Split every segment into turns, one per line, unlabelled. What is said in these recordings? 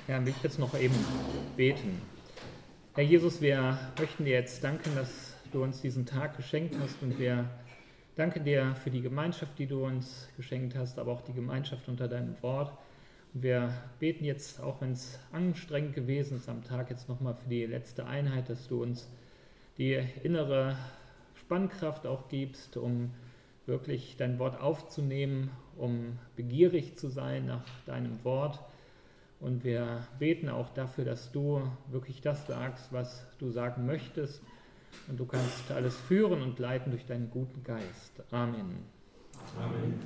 Ja, will ich jetzt noch eben beten. Herr Jesus, wir möchten dir jetzt danken, dass du uns diesen Tag geschenkt hast, und wir danken dir für die Gemeinschaft, die du uns geschenkt hast, aber auch die Gemeinschaft unter deinem Wort. Und wir beten jetzt, auch wenn es anstrengend gewesen ist am Tag, jetzt nochmal für die letzte Einheit, dass du uns die innere Spannkraft auch gibst, um wirklich dein Wort aufzunehmen, um begierig zu sein nach deinem Wort. Und wir beten auch dafür, dass du wirklich das sagst, was du sagen möchtest. Und du kannst alles führen und leiten durch deinen guten Geist. Amen.
Amen.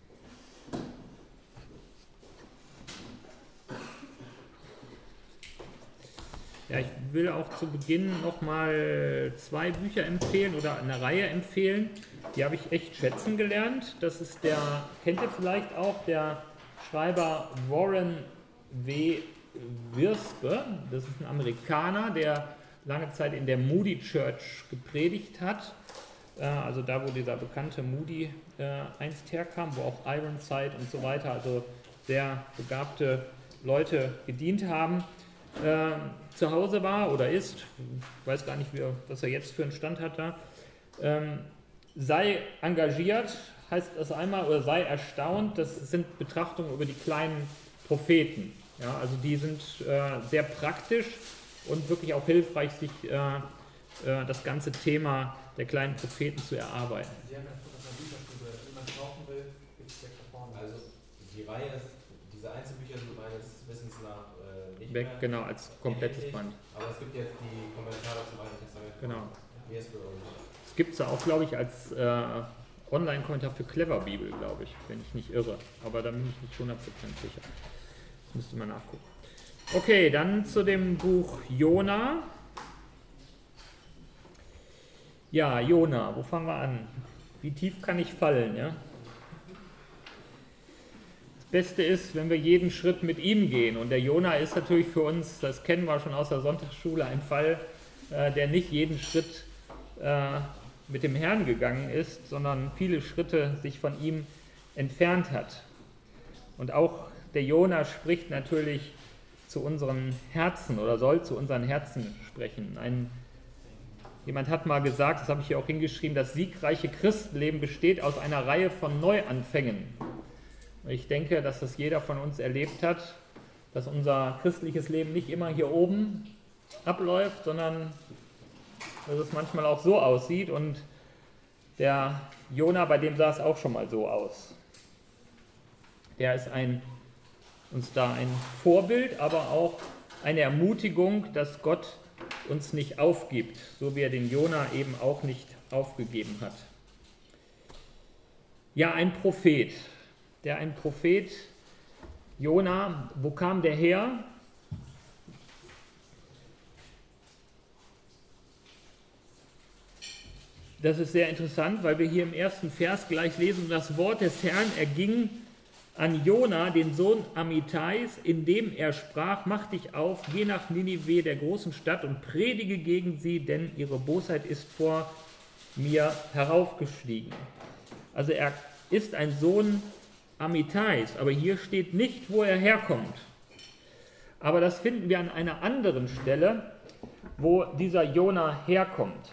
Ja, ich will auch zu Beginn nochmal 2 Bücher empfehlen oder eine Reihe empfehlen. Die habe ich echt schätzen gelernt. Das ist kennt ihr vielleicht auch, der Schreiber Warren W. Wiersbe. Das ist ein Amerikaner, der lange Zeit in der Moody Church gepredigt hat. Also da, wo dieser bekannte Moody einst herkam, wo auch Ironside und so weiter, also sehr begabte Leute gedient haben. Zu Hause war oder ist, ich weiß gar nicht, was er jetzt für einen Stand hat da, sei engagiert, heißt das einmal, oder sei erstaunt. Das sind Betrachtungen über die kleinen Propheten. Ja, also die sind sehr praktisch und wirklich auch hilfreich, sich das ganze Thema der kleinen Propheten zu erarbeiten.
Sie haben ja das mal Bücherstube, wenn man es kaufen will, gibt es direkt da vorne. Also die Reihe ist, diese Einzelbücher sind meines Wissens nach nicht
Weg,
mehr
genau, als komplettes Band.
Aber es gibt jetzt die Kommentare zum Alten Testament.
Genau.
Wiersbe.
Es gibt es auch, glaube ich, als Online-Kommentar für Clever Bibel, glaube ich, wenn ich nicht irre. Aber da bin ich nicht 100% sicher. Das müsste man nachgucken. Okay, dann zu dem Buch Jona. Ja, Jona, wo fangen wir an? Wie tief kann ich fallen? Ja? Das Beste ist, wenn wir jeden Schritt mit ihm gehen. Und der Jona ist natürlich für uns, das kennen wir schon aus der Sonntagsschule, ein Fall, der nicht jeden Schritt mit dem Herrn gegangen ist, sondern viele Schritte sich von ihm entfernt hat. Und auch der Jona spricht natürlich zu unseren Herzen oder soll zu unseren Herzen sprechen. Jemand hat mal gesagt, das habe ich hier auch hingeschrieben, das siegreiche Christenleben besteht aus einer Reihe von Neuanfängen. Und ich denke, dass das jeder von uns erlebt hat, dass unser christliches Leben nicht immer hier oben abläuft, sondern dass es manchmal auch so aussieht. Und der Jona, bei dem sah es auch schon mal so aus. Der ist uns da ein Vorbild, aber auch eine Ermutigung, dass Gott uns nicht aufgibt, so wie er den Jona eben auch nicht aufgegeben hat. Ja, ein Prophet. Jona, wo kam der her? Das ist sehr interessant, weil wir hier im ersten Vers gleich lesen, das Wort des Herrn erging an Jona, den Sohn Amittais, indem er sprach, mach dich auf, geh nach Ninive, der großen Stadt, und predige gegen sie, denn ihre Bosheit ist vor mir heraufgestiegen. Also er ist ein Sohn Amittais, aber hier steht nicht, wo er herkommt. Aber das finden wir an einer anderen Stelle, wo dieser Jona herkommt.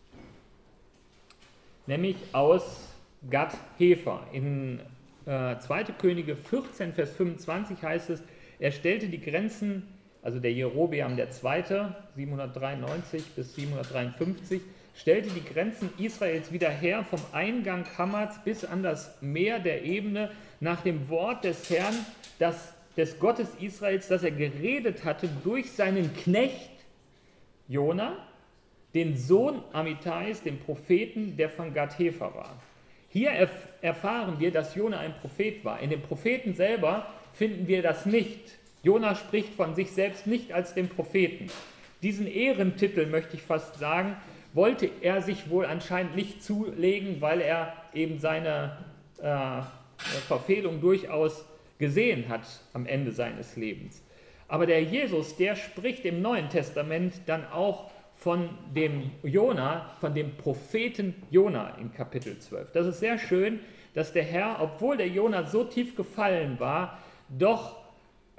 Nämlich aus Gad Hefer. In 2. Könige 14, Vers 25 heißt es, er stellte die Grenzen, also der Jerobeam II., 793 bis 753, stellte die Grenzen Israels wieder her vom Eingang Hammats bis an das Meer der Ebene nach dem Wort des Herrn, des Gottes Israels, das er geredet hatte durch seinen Knecht Jona, den Sohn Amittais, den Propheten, der von Gad Hefer war. Hier erfahren wir, dass Jona ein Prophet war. In dem Propheten selber finden wir das nicht. Jona spricht von sich selbst nicht als dem Propheten. Diesen Ehrentitel, möchte ich fast sagen, wollte er sich wohl anscheinend nicht zulegen, weil er eben seine Verfehlung durchaus gesehen hat am Ende seines Lebens. Aber der Jesus, der spricht im Neuen Testament dann auch von dem Jona, von dem Propheten Jona in Kapitel 12. Das ist sehr schön, dass der Herr, obwohl der Jona so tief gefallen war, doch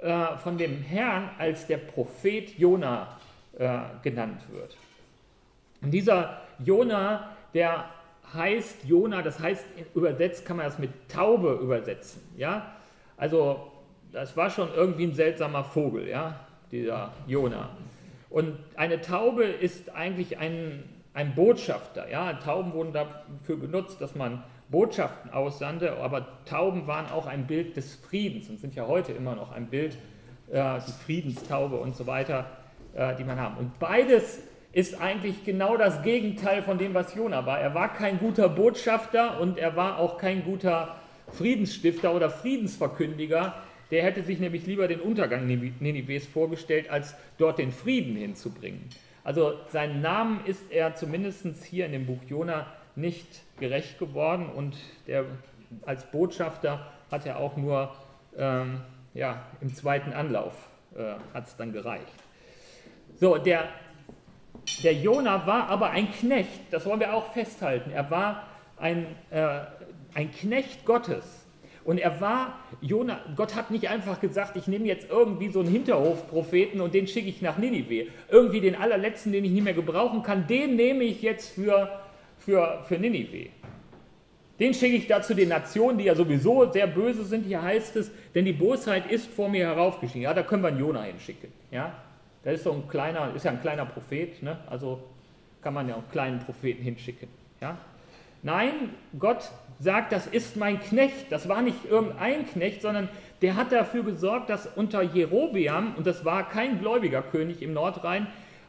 von dem Herrn als der Prophet Jona genannt wird. Und dieser Jona, der heißt Jona, das heißt, übersetzt kann man das mit Taube übersetzen. Ja? Also das war schon irgendwie ein seltsamer Vogel, ja? Dieser Jona. Und eine Taube ist eigentlich ein Botschafter. Ja? Tauben wurden dafür genutzt, dass man Botschaften aussandte, aber Tauben waren auch ein Bild des Friedens und sind ja heute immer noch ein Bild, die Friedenstaube und so weiter, die man haben. Und beides ist eigentlich genau das Gegenteil von dem, was Jona war. Er war kein guter Botschafter und er war auch kein guter Friedensstifter oder Friedensverkündiger. Der hätte sich nämlich lieber den Untergang Ninives vorgestellt, als dort den Frieden hinzubringen. Also seinen Namen ist er zumindest hier in dem Buch Jona nicht gerecht geworden und als Botschafter hat er auch nur im zweiten Anlauf hat es dann gereicht. So, der Jona war aber ein Knecht, das wollen wir auch festhalten. Er war ein Knecht Gottes. Und Gott hat nicht einfach gesagt, ich nehme jetzt irgendwie so einen Hinterhofpropheten und den schicke ich nach Ninive. Irgendwie den allerletzten, den ich nicht mehr gebrauchen kann, den nehme ich jetzt für Ninive. Den schicke ich da zu den Nationen, die ja sowieso sehr böse sind. Hier heißt es, denn die Bosheit ist vor mir heraufgestiegen. Ja, da können wir einen Jona hinschicken. Ja? Das ist ja ein kleiner Prophet, ne? Also kann man ja auch einen kleinen Propheten hinschicken. Ja? Nein, Gott sagt, das ist mein Knecht. Das war nicht irgendein Knecht, sondern der hat dafür gesorgt, dass unter Jerobeam, und das war kein gläubiger König im Nordreich,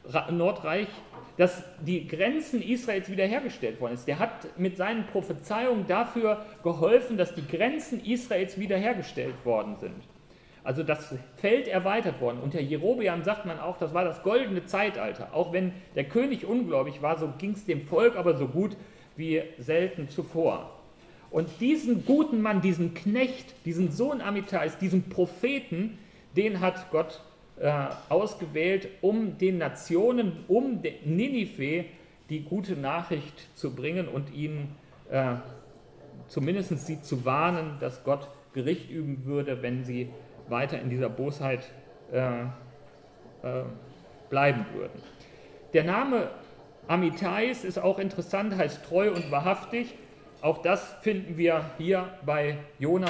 dass die Grenzen Israels wiederhergestellt worden ist. Der hat mit seinen Prophezeiungen dafür geholfen, dass die Grenzen Israels wiederhergestellt worden sind. Also das Feld erweitert worden. Unter Jerobeam sagt man auch, das war das goldene Zeitalter. Auch wenn der König ungläubig war, so ging es dem Volk aber so gut wie selten zuvor. Und diesen guten Mann, diesen Knecht, diesen Sohn Amittais, diesen Propheten, den hat Gott ausgewählt, um den Nationen, um Ninive die gute Nachricht zu bringen und ihnen zumindest sie zu warnen, dass Gott Gericht üben würde, wenn sie weiter in dieser Bosheit bleiben würden. Der Name Amittais ist auch interessant, heißt treu und wahrhaftig. Auch das finden wir hier bei Jona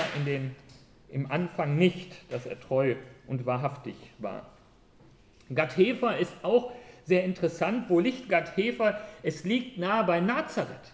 im Anfang nicht, dass er treu und wahrhaftig war. Gath-Hefer ist auch sehr interessant. Wo liegt Gath-Hefer? Es liegt nahe bei Nazareth.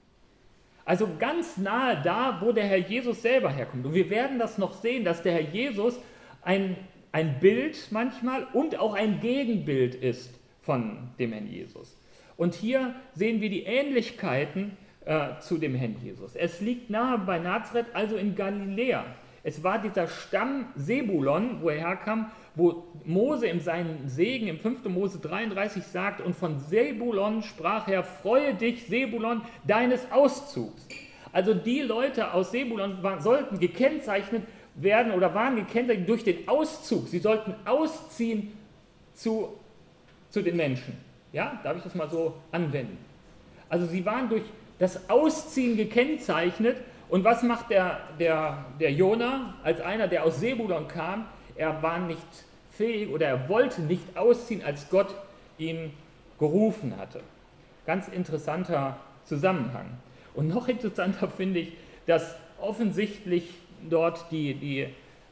Also ganz nahe da, wo der Herr Jesus selber herkommt. Und wir werden das noch sehen, dass der Herr Jesus ein Bild manchmal und auch ein Gegenbild ist von dem Herrn Jesus. Und hier sehen wir die Ähnlichkeiten zu dem Herrn Jesus. Es liegt nahe bei Nazareth, also in Galiläa. Es war dieser Stamm Sebulon, wo er herkam, wo Mose in seinen Segen im 5. Mose 33 sagt, und von Sebulon sprach er, freue dich, Sebulon, deines Auszugs. Also die Leute aus Sebulon sollten gekennzeichnet werden oder waren gekennzeichnet durch den Auszug. Sie sollten ausziehen zu den Menschen. Ja, darf ich das mal so anwenden? Also sie waren durch das Ausziehen gekennzeichnet. Und was macht der Jona als einer, der aus Sebulon kam? Er war nicht fähig oder er wollte nicht ausziehen, als Gott ihn gerufen hatte. Ganz interessanter Zusammenhang. Und noch interessanter finde ich, dass offensichtlich dort die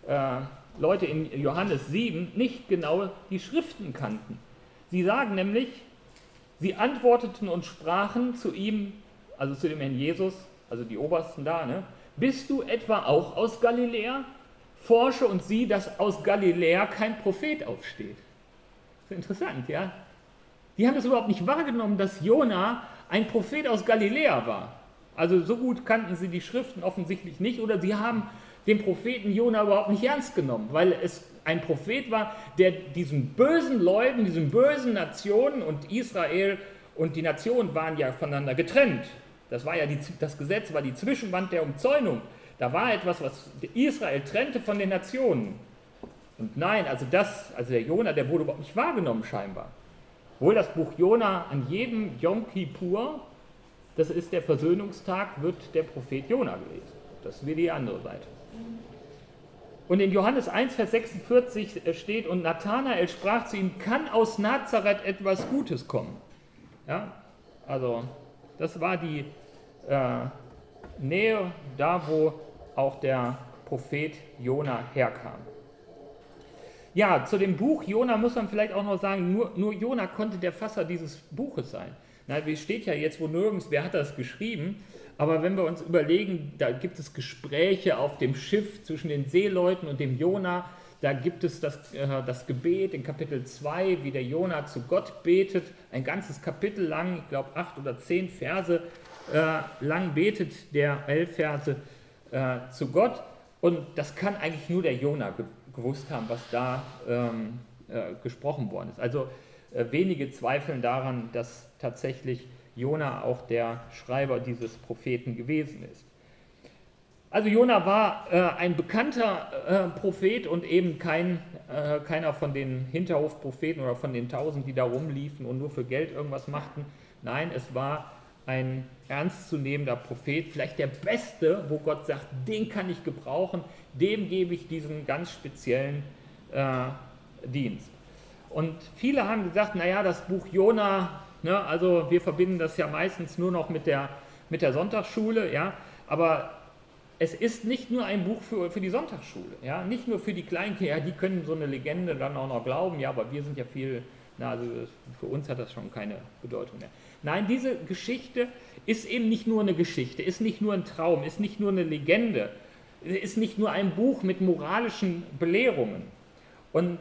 Leute in Johannes 7 nicht genau die Schriften kannten. Sie sagen nämlich, sie antworteten und sprachen zu ihm, also zu dem Herrn Jesus, also die Obersten da, ne? Bist du etwa auch aus Galiläa? Forsche und sieh, dass aus Galiläa kein Prophet aufsteht. Das ist interessant, ja? Die haben das überhaupt nicht wahrgenommen, dass Jona ein Prophet aus Galiläa war. Also so gut kannten sie die Schriften offensichtlich nicht, oder sie haben den Propheten Jona überhaupt nicht ernst genommen, weil es ein Prophet war, der diesen bösen Leuten, diesen bösen Nationen, und Israel und die Nationen waren ja voneinander getrennt. Das war ja das Gesetz war die Zwischenwand der Umzäunung. Da war etwas, was Israel trennte von den Nationen. Und nein, also der Jona, der wurde überhaupt nicht wahrgenommen scheinbar. Wohl das Buch Jona an jedem Yom Kippur, das ist der Versöhnungstag, wird der Prophet Jona gelesen. Das ist wie die andere Seite. Und in Johannes 1, Vers 46 steht, und Nathanael sprach zu ihm, kann aus Nazareth etwas Gutes kommen? Ja, also das war die Nähe, da wo auch der Prophet Jona herkam. Ja, zu dem Buch Jona muss man vielleicht auch noch sagen, nur Jona konnte der Fasser dieses Buches sein. Na, wie steht ja jetzt wo nirgends, wer hat das geschrieben? Aber wenn wir uns überlegen, da gibt es Gespräche auf dem Schiff zwischen den Seeleuten und dem Jona, da gibt es das Gebet in Kapitel 2, wie der Jona zu Gott betet, ein ganzes Kapitel lang, ich glaube 8 oder 10 Verse lang betet der 11 Verse zu Gott, und das kann eigentlich nur der Jona gewusst haben, was da gesprochen worden ist. Also wenige zweifeln daran, dass tatsächlich Jona auch der Schreiber dieses Propheten gewesen ist. Also Jona war ein bekannter Prophet und eben keiner von den Hinterhofpropheten oder von den 1000, die da rumliefen und nur für Geld irgendwas machten. Nein, es war ein ernstzunehmender Prophet, vielleicht der beste, wo Gott sagt, den kann ich gebrauchen, dem gebe ich diesen ganz speziellen Dienst. Und viele haben gesagt, naja, das Buch Jona, ne, also wir verbinden das ja meistens nur noch mit der Sonntagsschule, ja, aber es ist nicht nur ein Buch für die Sonntagsschule, ja, nicht nur für die Kleinkinder, ja, die können so eine Legende dann auch noch glauben, ja, aber wir sind ja viel, also für uns hat das schon keine Bedeutung mehr. Nein, diese Geschichte ist eben nicht nur eine Geschichte, ist nicht nur ein Traum, ist nicht nur eine Legende, ist nicht nur ein Buch mit moralischen Belehrungen. Und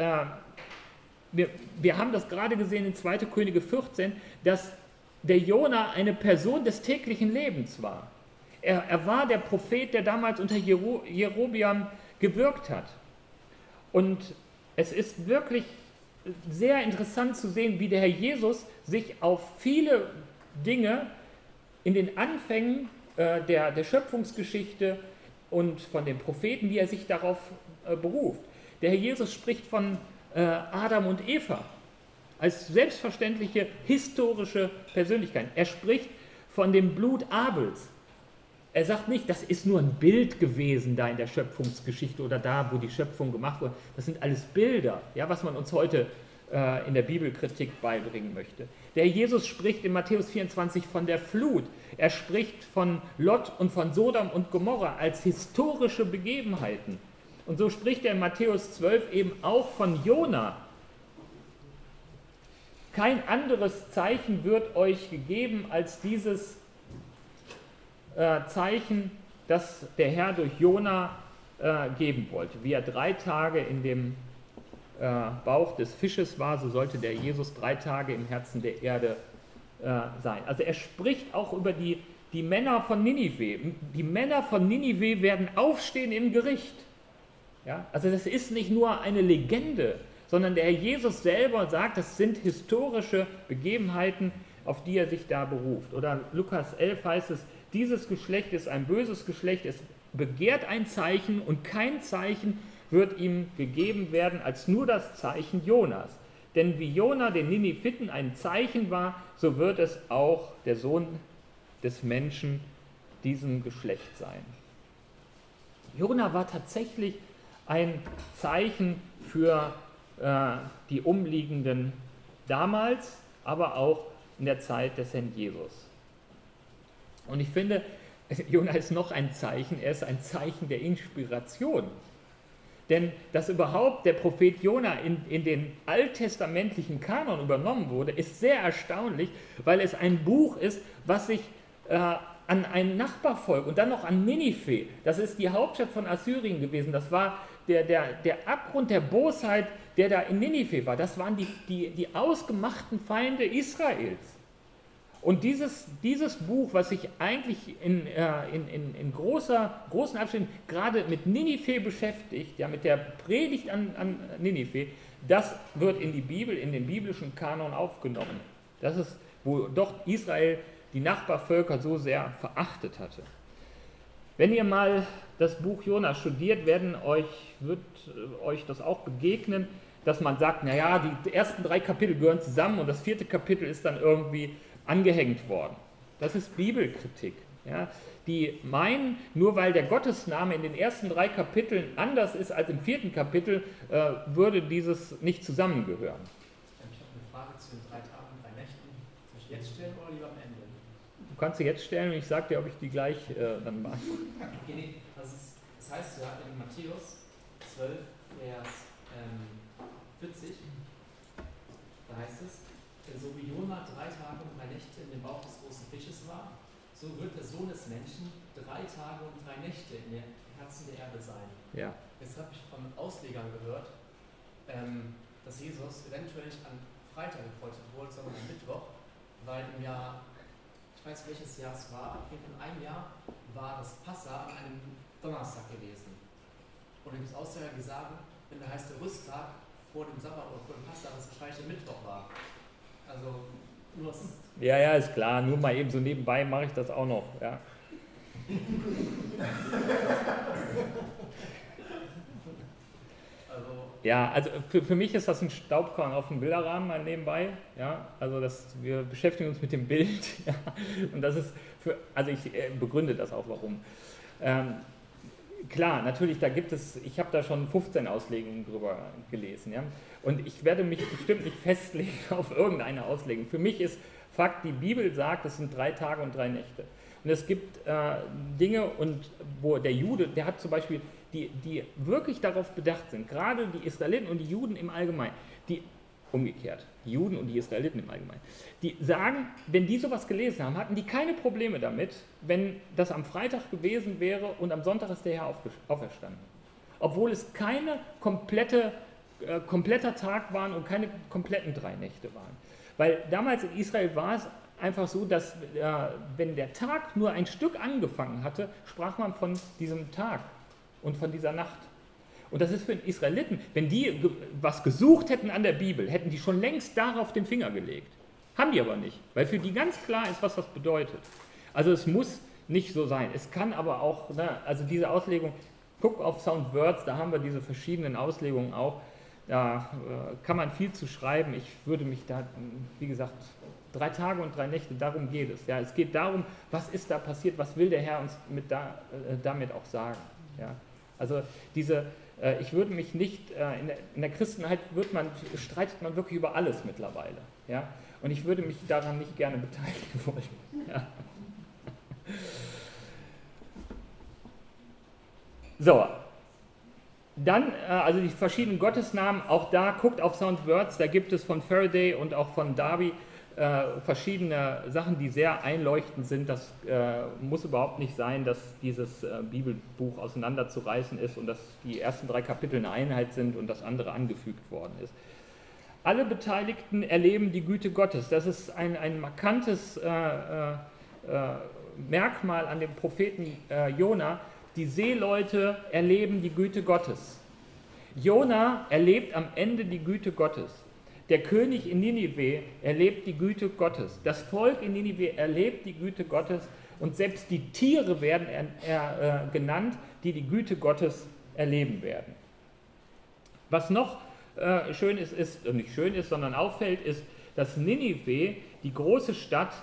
wir haben das gerade gesehen in 2. Könige 14, dass der Jona eine Person des täglichen Lebens war. Er war der Prophet, der damals unter Jerobeam gewirkt hat. Und es ist wirklich sehr interessant zu sehen, wie der Herr Jesus sich auf viele Dinge in den Anfängen der Schöpfungsgeschichte und von den Propheten, wie er sich darauf beruft. Der Herr Jesus spricht von Adam und Eva als selbstverständliche historische Persönlichkeiten. Er spricht von dem Blut Abels. Er sagt nicht, das ist nur ein Bild gewesen da in der Schöpfungsgeschichte oder da, wo die Schöpfung gemacht wurde. Das sind alles Bilder, ja, was man uns heute in der Bibelkritik beibringen möchte. Der Jesus spricht in Matthäus 24 von der Flut. Er spricht von Lot und von Sodom und Gomorra als historische Begebenheiten. Und so spricht er in Matthäus 12 eben auch von Jona. Kein anderes Zeichen wird euch gegeben als dieses Zeichen, das der Herr durch Jona geben wollte. Wie er 3 Tage in dem Bauch des Fisches war, so sollte der Jesus 3 Tage im Herzen der Erde sein. Also er spricht auch über die Männer von Ninive. Die Männer von Ninive werden aufstehen im Gericht. Ja? Also das ist nicht nur eine Legende, sondern der Herr Jesus selber sagt, das sind historische Begebenheiten, auf die er sich da beruft. Oder Lukas 11 heißt es, dieses Geschlecht ist ein böses Geschlecht, es begehrt ein Zeichen und kein Zeichen wird ihm gegeben werden als nur das Zeichen Jonas. Denn wie Jona den Niniviten ein Zeichen war, so wird es auch der Sohn des Menschen diesem Geschlecht sein. Jona war tatsächlich ein Zeichen für die Umliegenden damals, aber auch in der Zeit des Herrn Jesus. Und ich finde, Jona ist noch ein Zeichen, er ist ein Zeichen der Inspiration. Denn dass überhaupt der Prophet Jona in den alttestamentlichen Kanon übernommen wurde, ist sehr erstaunlich, weil es ein Buch ist, was sich an ein Nachbarvolk und dann noch an Ninive, das ist die Hauptstadt von Assyrien gewesen, das war der Abgrund der Bosheit, der da in Ninive war, das waren die ausgemachten Feinde Israels. Und dieses Buch, was sich eigentlich in großen Abständen gerade mit Ninive beschäftigt, ja, mit der Predigt an Ninive, das wird in die Bibel, in den biblischen Kanon aufgenommen. Das ist, wo doch Israel die Nachbarvölker so sehr verachtet hatte. Wenn ihr mal das Buch Jona studiert, wird euch das auch begegnen, dass man sagt, naja, die ersten 3 Kapitel gehören zusammen und das 4. Kapitel ist dann irgendwie angehängt worden. Das ist Bibelkritik. Ja, die meinen, nur weil der Gottesname in den ersten 3 Kapiteln anders ist als im 4. Kapitel, würde dieses nicht zusammengehören.
Ich habe eine Frage zu den 3 Tagen und 3 Nächten. Soll ich jetzt stellen oder lieber am Ende?
Du kannst sie jetzt stellen und ich sage dir, ob ich die gleich dann mache.
Okay, nee, das heißt ja in Matthäus 12, Vers 40, da heißt es, so wie Jona 3 Tage und 3 Nächte in dem Bauch des großen Fisches war, so wird der Sohn des Menschen 3 Tage und 3 Nächte in den Herzen der Erde sein.
Ja.
Jetzt habe ich von Auslegern gehört, dass Jesus eventuell nicht an Freitag gekreuzt wurde, sondern am Mittwoch, weil im Jahr, ich weiß welches Jahr es war, auf jeden Fall in einem Jahr war das Passa an einem Donnerstag gewesen. Und da gibt es Ausleger, die sagen, wenn der heißt der Rüsttag vor dem Sabbat oder vor dem Passa, dass es wahrscheinlich der Mittwoch war. Also nur das.
Ja, ja, ist klar. Nur mal eben so nebenbei mache ich das auch noch. Ja. Also für mich ist das ein Staubkorn auf dem Bilderrahmen mal nebenbei. Ja. Also wir beschäftigen uns mit dem Bild. Ja. Und das ist ich begründe das auch, warum. Klar, natürlich, ich habe da schon 15 Auslegungen drüber gelesen. Ja? Und ich werde mich bestimmt nicht festlegen auf irgendeine Auslegung. Für mich ist Fakt, die Bibel sagt, es sind 3 Tage und 3 Nächte. Und es gibt Dinge, wo der Jude, der hat zum Beispiel, die wirklich darauf bedacht sind, gerade die Israeliten und die Juden im Allgemeinen, die Juden und die Israeliten im Allgemeinen, die sagen, wenn die sowas gelesen haben, hatten die keine Probleme damit, wenn das am Freitag gewesen wäre und am Sonntag ist der Herr auferstanden. Obwohl es keine kompletter Tag waren und keine kompletten 3 Nächte waren. Weil damals in Israel war es einfach so, dass wenn der Tag nur ein Stück angefangen hatte, sprach man von diesem Tag und von dieser Nacht. Und das ist für den Israeliten, wenn die was gesucht hätten an der Bibel, hätten die schon längst darauf den Finger gelegt. Haben die aber nicht, weil für die ganz klar ist, was das bedeutet. Also es muss nicht so sein. Es kann aber auch, also diese Auslegung, guck auf Soundwords, da haben wir diese verschiedenen Auslegungen auch. Da kann man viel zu schreiben. Ich würde mich da, wie gesagt, 3 Tage und 3 Nächte, darum geht es. Ja, es geht darum, was ist da passiert, was will der Herr uns damit auch sagen. Ja, also ich würde mich nicht, in der Christenheit streitet man wirklich über alles mittlerweile. Ja? Und ich würde mich daran nicht gerne beteiligen wollen. Ja. So, dann, also die verschiedenen Gottesnamen, auch da, guckt auf Soundwords, da gibt es von Faraday und auch von Darby verschiedene Sachen, die sehr einleuchtend sind. Das muss überhaupt nicht sein, dass dieses Bibelbuch auseinanderzureißen ist und dass die ersten 3 Kapitel eine Einheit sind und das andere angefügt worden ist. Alle Beteiligten erleben die Güte Gottes. Das ist ein markantes Merkmal an dem Propheten Jona. Die Seeleute erleben die Güte Gottes. Jona erlebt am Ende die Güte Gottes. Der König in Ninive erlebt die Güte Gottes. Das Volk in Ninive erlebt die Güte Gottes und selbst die Tiere werden genannt, die die Güte Gottes erleben werden. Was noch schön ist, nicht schön ist, sondern auffällt, ist, dass Ninive, die große Stadt,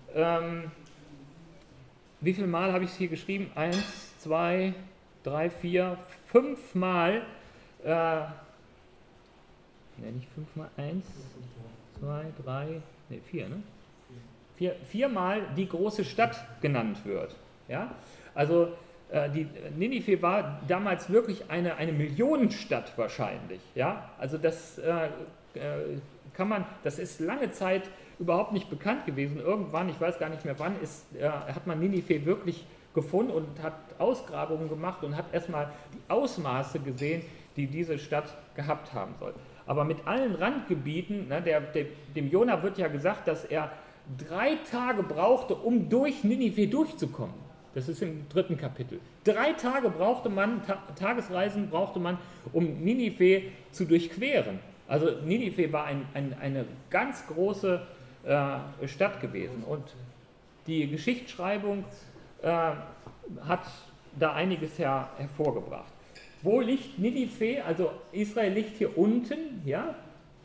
wie viel Mal habe ich es hier geschrieben? 1, 2, 3, 4, 5 Mal, nicht 5 mal 1, 2, 3, 4, ne? 4 Mal die große Stadt genannt wird. Ja? Also die Ninive war damals wirklich eine Millionenstadt wahrscheinlich. Ja? Also das das ist lange Zeit überhaupt nicht bekannt gewesen. Irgendwann, ich weiß gar nicht mehr wann, hat man Ninive wirklich gefunden und hat Ausgrabungen gemacht und hat erstmal die Ausmaße gesehen, die diese Stadt gehabt haben soll. Aber mit allen Randgebieten, dem Jona wird ja gesagt, dass er 3 Tage brauchte, um durch Ninive durchzukommen. Das ist im 3. Kapitel. 3 Tage Tagesreisen brauchte man, um Ninive zu durchqueren. Also Ninive war eine ganz große Stadt gewesen. Und die Geschichtsschreibung hat da einiges hervorgebracht. Wo liegt Ninive? Also Israel liegt hier unten, ja?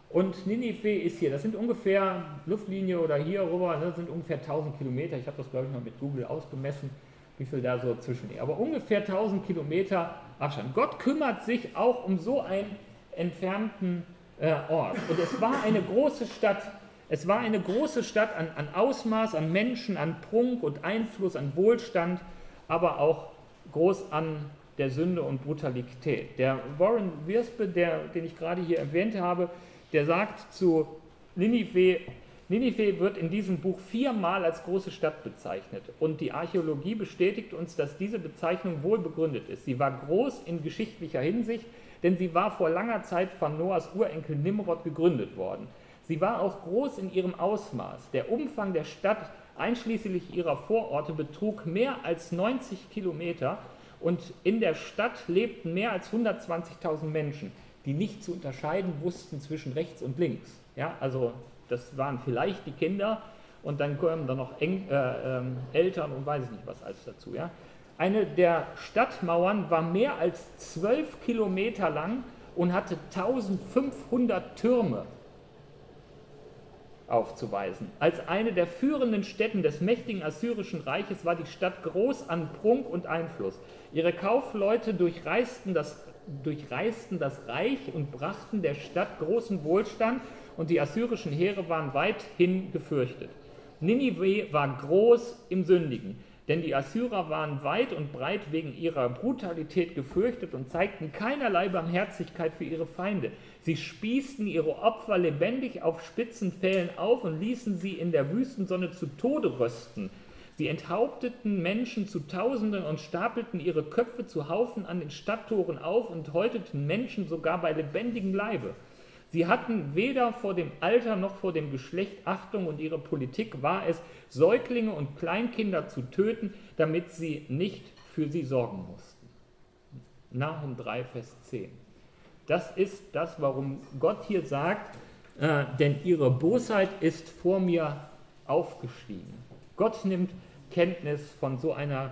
Und Ninive ist hier, das sind ungefähr, Luftlinie oder hier rüber, das sind ungefähr 1000 Kilometer. Ich habe das, glaube ich, mal mit Google ausgemessen, wie viel da so zwischen ist. Aber ungefähr 1000 Kilometer Abstand. Gott kümmert sich auch um so einen entfernten Ort. Und es war eine große Stadt. Es war eine große Stadt an Ausmaß, an Menschen, an Prunk und Einfluss, an Wohlstand, aber auch groß an der Sünde und Brutalität. Der Warren Wiersbe, den ich gerade hier erwähnt habe, der sagt zu Ninive, Ninive wird in diesem Buch 4-mal als große Stadt bezeichnet. Und die Archäologie bestätigt uns, dass diese Bezeichnung wohl begründet ist. Sie war groß in geschichtlicher Hinsicht, denn sie war vor langer Zeit von Noahs Urenkel Nimrod gegründet worden. Sie war auch groß in ihrem Ausmaß. Der Umfang der Stadt, einschließlich ihrer Vororte, betrug mehr als 90 Kilometer und in der Stadt lebten mehr als 120.000 Menschen, die nicht zu unterscheiden wussten zwischen rechts und links. Ja, also das waren vielleicht die Kinder und dann kommen da noch Eltern und weiß ich nicht was alles dazu. Ja. Eine der Stadtmauern war mehr als 12 Kilometer lang und hatte 1500 Türme aufzuweisen. Als eine der führenden Städten des mächtigen assyrischen Reiches war die Stadt groß an Prunk und Einfluss. Ihre Kaufleute durchreisten das Reich und brachten der Stadt großen Wohlstand und die assyrischen Heere waren weithin gefürchtet. Ninive war groß im Sündigen, denn die Assyrer waren weit und breit wegen ihrer Brutalität gefürchtet und zeigten keinerlei Barmherzigkeit für ihre Feinde. Sie spießten ihre Opfer lebendig auf spitzen Pfählen auf und ließen sie in der Wüstensonne zu Tode rösten. Sie enthaupteten Menschen zu Tausenden und stapelten ihre Köpfe zu Haufen an den Stadttoren auf und häuteten Menschen sogar bei lebendigem Leibe. Sie hatten weder vor dem Alter noch vor dem Geschlecht Achtung und ihre Politik war es, Säuglinge und Kleinkinder zu töten, damit sie nicht für sie sorgen mussten. Nahum 3, Vers 10. Das ist das, warum Gott hier sagt, denn ihre Bosheit ist vor mir aufgestiegen. Gott nimmt Kenntnis von so einer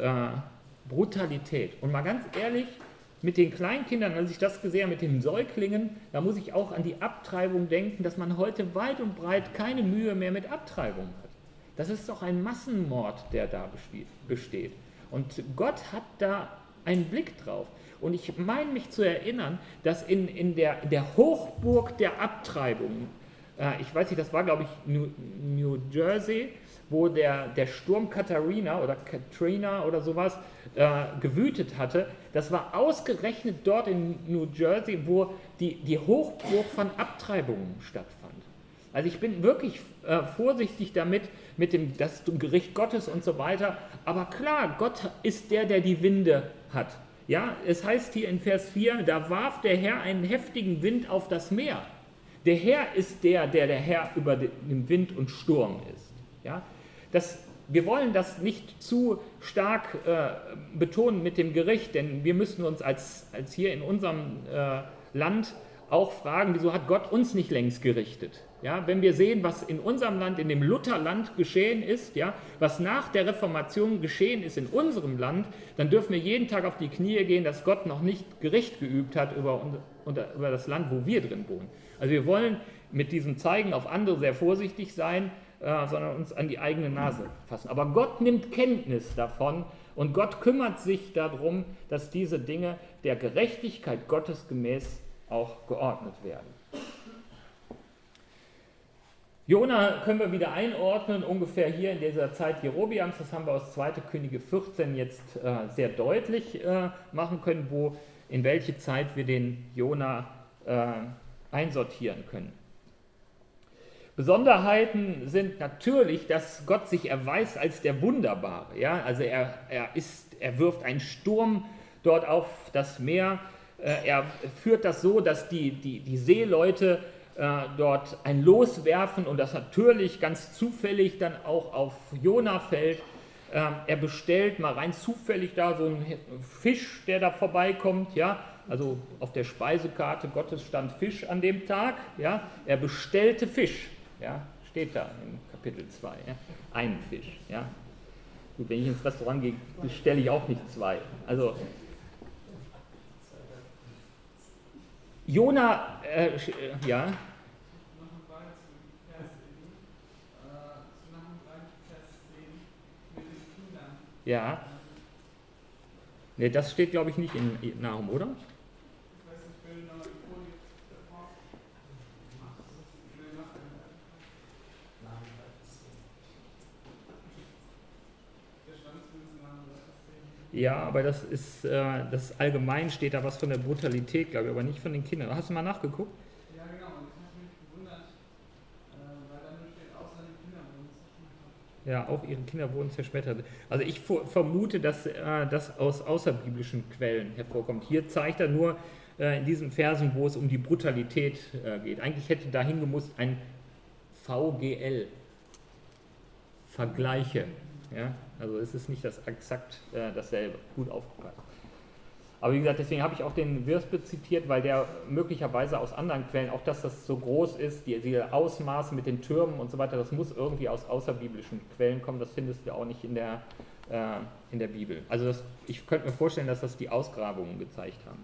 Brutalität. Und mal ganz ehrlich, mit den Kleinkindern, als ich das gesehen habe, mit den Säuglingen, da muss ich auch an die Abtreibung denken, dass man heute weit und breit keine Mühe mehr mit Abtreibung hat. Das ist doch ein Massenmord, der da besteht. Und Gott hat da einen Blick drauf. Und ich meine mich zu erinnern, dass in der Hochburg der Abtreibung, ich weiß nicht, das war glaube ich New Jersey, wo der Sturm Katrina oder sowas gewütet hatte, das war ausgerechnet dort in New Jersey, wo die Hochburg von Abtreibungen stattfand. Also ich bin wirklich vorsichtig damit, mit das Gericht Gottes und so weiter, aber klar, Gott ist der die Winde hat. Ja, es heißt hier in Vers 4, da warf der Herr einen heftigen Wind auf das Meer. Der Herr ist der Herr über den Wind und Sturm ist. Ja? Wir wollen das nicht zu stark betonen mit dem Gericht, denn wir müssen uns als hier in unserem Land auch fragen, wieso hat Gott uns nicht längst gerichtet? Ja, wenn wir sehen, was in unserem Land, in dem Lutherland geschehen ist, ja, was nach der Reformation geschehen ist in unserem Land, dann dürfen wir jeden Tag auf die Knie gehen, dass Gott noch nicht Gericht geübt hat über das Land, wo wir drin wohnen. Also wir wollen mit diesem Zeigen auf andere sehr vorsichtig sein, sondern uns an die eigene Nase fassen. Aber Gott nimmt Kenntnis davon und Gott kümmert sich darum, dass diese Dinge der Gerechtigkeit Gottes gemäß auch geordnet werden. Jona können wir wieder einordnen, ungefähr hier in dieser Zeit Jerobeams, das haben wir aus 2. Könige 14 jetzt sehr deutlich machen können, in welche Zeit wir den Jona einsortieren können. Besonderheiten sind natürlich, dass Gott sich erweist als der Wunderbare. Ja? Also er wirft einen Sturm dort auf das Meer, er führt das so, dass die Seeleute dort ein Los werfen und das natürlich ganz zufällig dann auch auf Jona fällt. Er bestellt mal rein zufällig da so einen Fisch, der da vorbeikommt, ja, also auf der Speisekarte Gottes stand Fisch an dem Tag, ja, er bestellte Fisch, ja, steht da im Kapitel 2, ja, einen Fisch, ja. Gut, wenn ich ins Restaurant gehe, bestelle ich auch nicht 2, also Jona, Ja. Ne, das steht, glaube ich, nicht in Nahum, oder? Ja, aber das ist allgemein steht da was von der Brutalität, glaube ich, aber nicht von den Kindern. Hast du mal nachgeguckt?
Ja, genau. Und ich habe mich gewundert, weil da nur steht, außer die Kinder wurden zerschmettert.
Ja, auch ihre Kinder wurden zerschmettert. Also ich vermute, dass das aus außerbiblischen Quellen hervorkommt. Hier zeigt er nur in diesen Versen, wo es um die Brutalität geht. Eigentlich hätte dahin gemusst ein VGL, Vergleiche. Ja? Also es ist nicht exakt dasselbe. Gut aufgepasst. Aber wie gesagt, deswegen habe ich auch den Wirspe zitiert, weil der möglicherweise aus anderen Quellen, auch dass das so groß ist, die Ausmaße mit den Türmen und so weiter, das muss irgendwie aus außerbiblischen Quellen kommen, das findest du auch nicht in der Bibel. Also ich könnte mir vorstellen, dass das die Ausgrabungen gezeigt haben.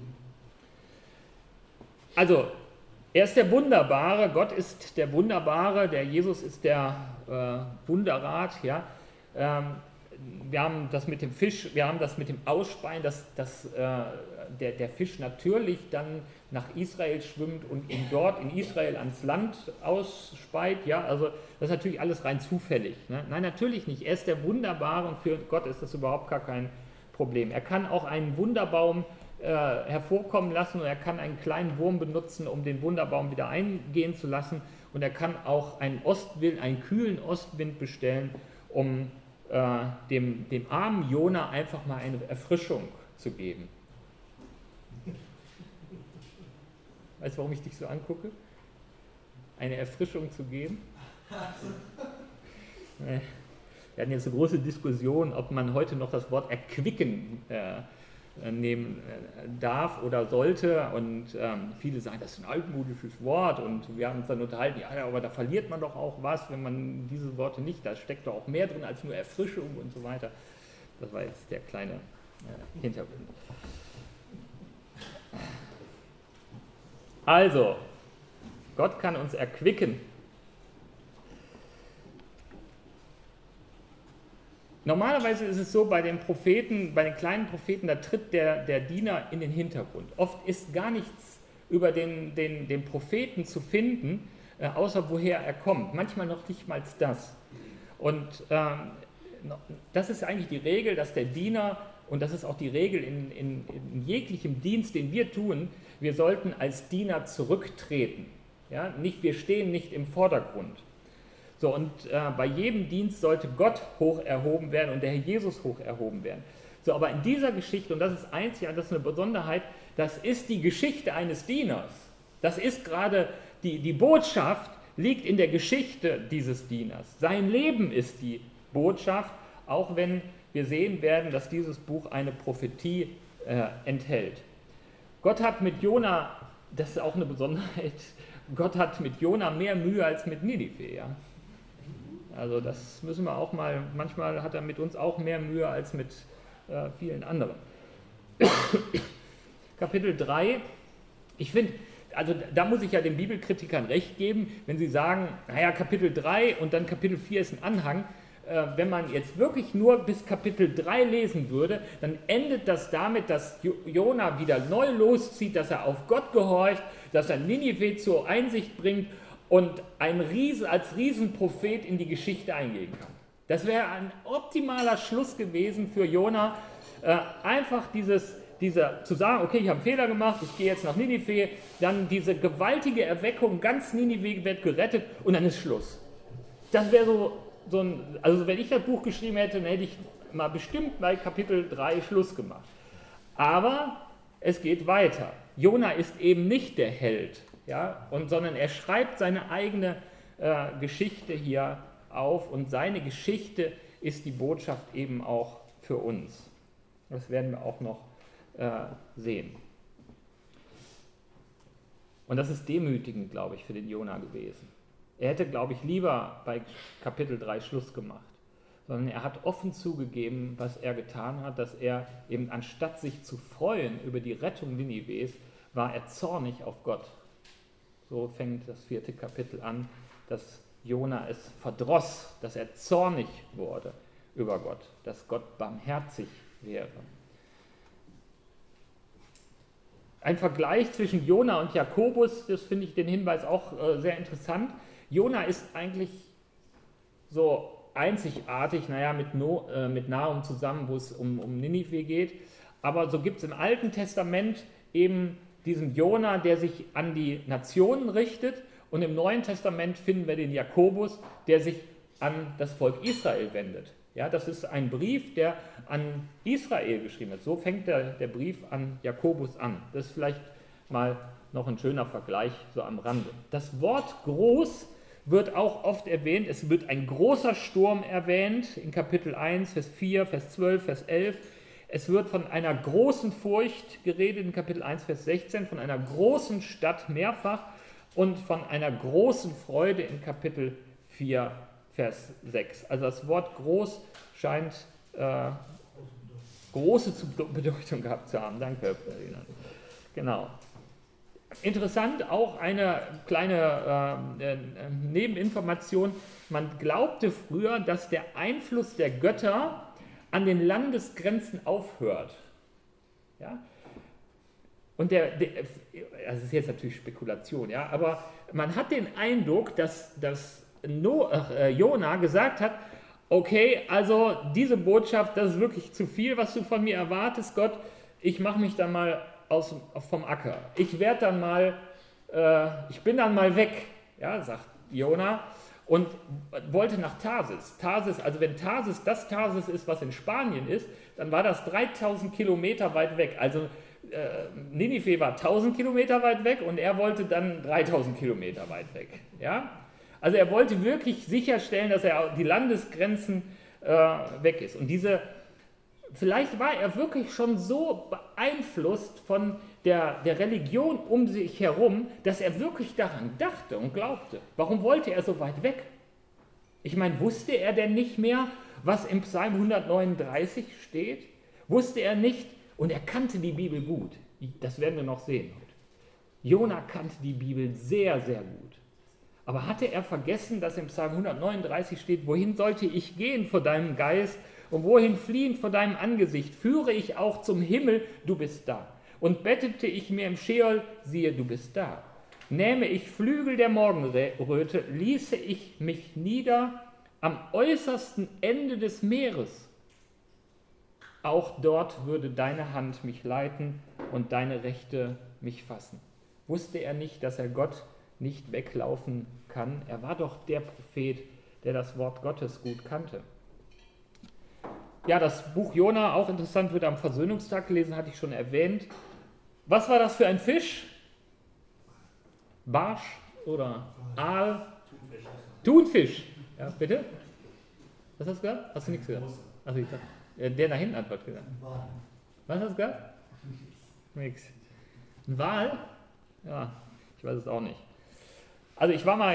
Also, er ist der Wunderbare, Gott ist der Wunderbare, der Jesus ist der Wunderrat, ja. Wir haben das mit dem Fisch, wir haben das mit dem Ausspeien, dass der Fisch natürlich dann nach Israel schwimmt und ihn dort in Israel ans Land ausspeit. Ja, also das ist natürlich alles rein zufällig. Ne? Nein, natürlich nicht. Er ist der Wunderbare und für Gott ist das überhaupt gar kein Problem. Er kann auch einen Wunderbaum hervorkommen lassen und er kann einen kleinen Wurm benutzen, um den Wunderbaum wieder eingehen zu lassen. Und er kann auch einen kühlen Ostwind bestellen, um dem armen Jona einfach mal eine Erfrischung zu geben. Weißt du, warum ich dich so angucke? Eine Erfrischung zu geben? Wir hatten jetzt eine große Diskussion, ob man heute noch das Wort erquicken nehmen darf oder sollte, und viele sagen, das ist ein altmodisches Wort, und wir haben uns dann unterhalten, ja, aber da verliert man doch auch was, wenn man diese Worte nicht, da steckt doch auch mehr drin als nur Erfrischung und so weiter. Das war jetzt der kleine Hintergrund. Also, Gott kann uns erquicken. Normalerweise ist es so, bei den Propheten, bei den kleinen Propheten, da tritt der Diener in den Hintergrund. Oft ist gar nichts über den Propheten zu finden, außer woher er kommt. Manchmal noch nicht mal das. Und das ist eigentlich die Regel, dass der Diener, und das ist auch die Regel in jeglichem Dienst, den wir tun, wir sollten als Diener zurücktreten. Ja? Wir stehen nicht im Vordergrund. So, und bei jedem Dienst sollte Gott hoch erhoben werden und der Herr Jesus hoch erhoben werden. So, aber in dieser Geschichte, und das ist einzig, das ist eine Besonderheit, das ist die Geschichte eines Dieners. Das ist gerade, die Botschaft liegt in der Geschichte dieses Dieners. Sein Leben ist die Botschaft, auch wenn wir sehen werden, dass dieses Buch eine Prophetie enthält. Gott hat mit Jona, das ist auch eine Besonderheit, Gott hat mit Jona mehr Mühe als mit Ninive, ja. Also das müssen wir auch mal, manchmal hat er mit uns auch mehr Mühe als mit vielen anderen. Kapitel 3, ich finde, also da muss ich ja den Bibelkritikern recht geben, wenn sie sagen, naja, Kapitel 3 und dann Kapitel 4 ist ein Anhang. Wenn man jetzt wirklich nur bis Kapitel 3 lesen würde, dann endet das damit, dass Jona wieder neu loszieht, dass er auf Gott gehorcht, dass er Ninive zur Einsicht bringt und als Riesenprophet in die Geschichte eingehen kann. Das wäre ein optimaler Schluss gewesen für Jona, einfach zu sagen, okay, ich habe einen Fehler gemacht, ich gehe jetzt nach Ninive, dann diese gewaltige Erweckung, ganz Ninive wird gerettet und dann ist Schluss. Das wäre also wenn ich das Buch geschrieben hätte, dann hätte ich mal bestimmt bei Kapitel 3 Schluss gemacht. Aber es geht weiter. Jona ist eben nicht der Held, ja, sondern er schreibt seine eigene Geschichte hier auf, und seine Geschichte ist die Botschaft eben auch für uns. Das werden wir auch noch sehen. Und das ist demütigend, glaube ich, für den Jona gewesen. Er hätte, glaube ich, lieber bei Kapitel 3 Schluss gemacht, sondern er hat offen zugegeben, was er getan hat, dass er eben anstatt sich zu freuen über die Rettung Ninives, war er zornig auf Gott. So fängt das 4. Kapitel an, dass Jona es verdross, dass er zornig wurde über Gott, dass Gott barmherzig wäre. Ein Vergleich zwischen Jona und Jakobus, das finde ich den Hinweis auch sehr interessant. Jona ist eigentlich so einzigartig, mit Nahum zusammen, wo es um Ninive geht. Aber so gibt es im Alten Testament eben diesen Jona, der sich an die Nationen richtet. Und im Neuen Testament finden wir den Jakobus, der sich an das Volk Israel wendet. Ja, das ist ein Brief, der an Israel geschrieben wird. So fängt der Brief an Jakobus an. Das ist vielleicht mal noch ein schöner Vergleich so am Rande. Das Wort groß wird auch oft erwähnt. Es wird ein großer Sturm erwähnt in Kapitel 1, Vers 4, Vers 12, Vers 11. Es wird von einer großen Furcht geredet in Kapitel 1, Vers 16, von einer großen Stadt mehrfach und von einer großen Freude in Kapitel 4, Vers 6. Also das Wort groß scheint große Bedeutung gehabt zu haben. Danke, Ferdinand. Genau. Interessant, auch eine kleine Nebeninformation. Man glaubte früher, dass der Einfluss der Götter an den Landesgrenzen aufhört. Ja? Und das ist jetzt natürlich Spekulation, ja? Aber man hat den Eindruck, dass Jona gesagt hat, okay, also diese Botschaft, das ist wirklich zu viel, was du von mir erwartest, Gott, ich mache mich dann mal vom Acker. Ich bin dann mal weg, ja, sagt Jona, und wollte nach Tarsis. Tarsis, also wenn Tarsis das Tarsis ist, was in Spanien ist, dann war das 3000 Kilometer weit weg. Also Ninive war 1000 Kilometer weit weg und er wollte dann 3000 Kilometer weit weg. Ja? Also er wollte wirklich sicherstellen, dass er die Landesgrenzen weg ist. Und vielleicht war er wirklich schon so beeinflusst von der Religion um sich herum, dass er wirklich daran dachte und glaubte. Warum wollte er so weit weg? Ich meine, wusste er denn nicht mehr, was im Psalm 139 steht? Wusste er nicht, und er kannte die Bibel gut, das werden wir noch sehen heute. Jona kannte die Bibel sehr, sehr gut. Aber hatte er vergessen, dass im Psalm 139 steht, wohin sollte ich gehen vor deinem Geist und wohin fliehen vor deinem Angesicht? Führe ich auch zum Himmel, du bist da. Und bettete ich mir im Scheol, siehe, du bist da. Nähme ich Flügel der Morgenröte, ließe ich mich nieder am äußersten Ende des Meeres. Auch dort würde deine Hand mich leiten und deine Rechte mich fassen. Wusste er nicht, dass er Gott nicht weglaufen kann? Er war doch der Prophet, der das Wort Gottes gut kannte. Ja, das Buch Jona, auch interessant, wird am Versöhnungstag gelesen, hatte ich schon erwähnt. Was war das für ein Fisch? Barsch oder Aal? Thunfisch. Ja, bitte? Was hast du gesagt? Hast du nichts gesagt? Also ich dachte, der da hinten hat was gesagt. Was hast du gesagt? Nix. Ein Wal? Ja, ich weiß es auch nicht. Also ich war mal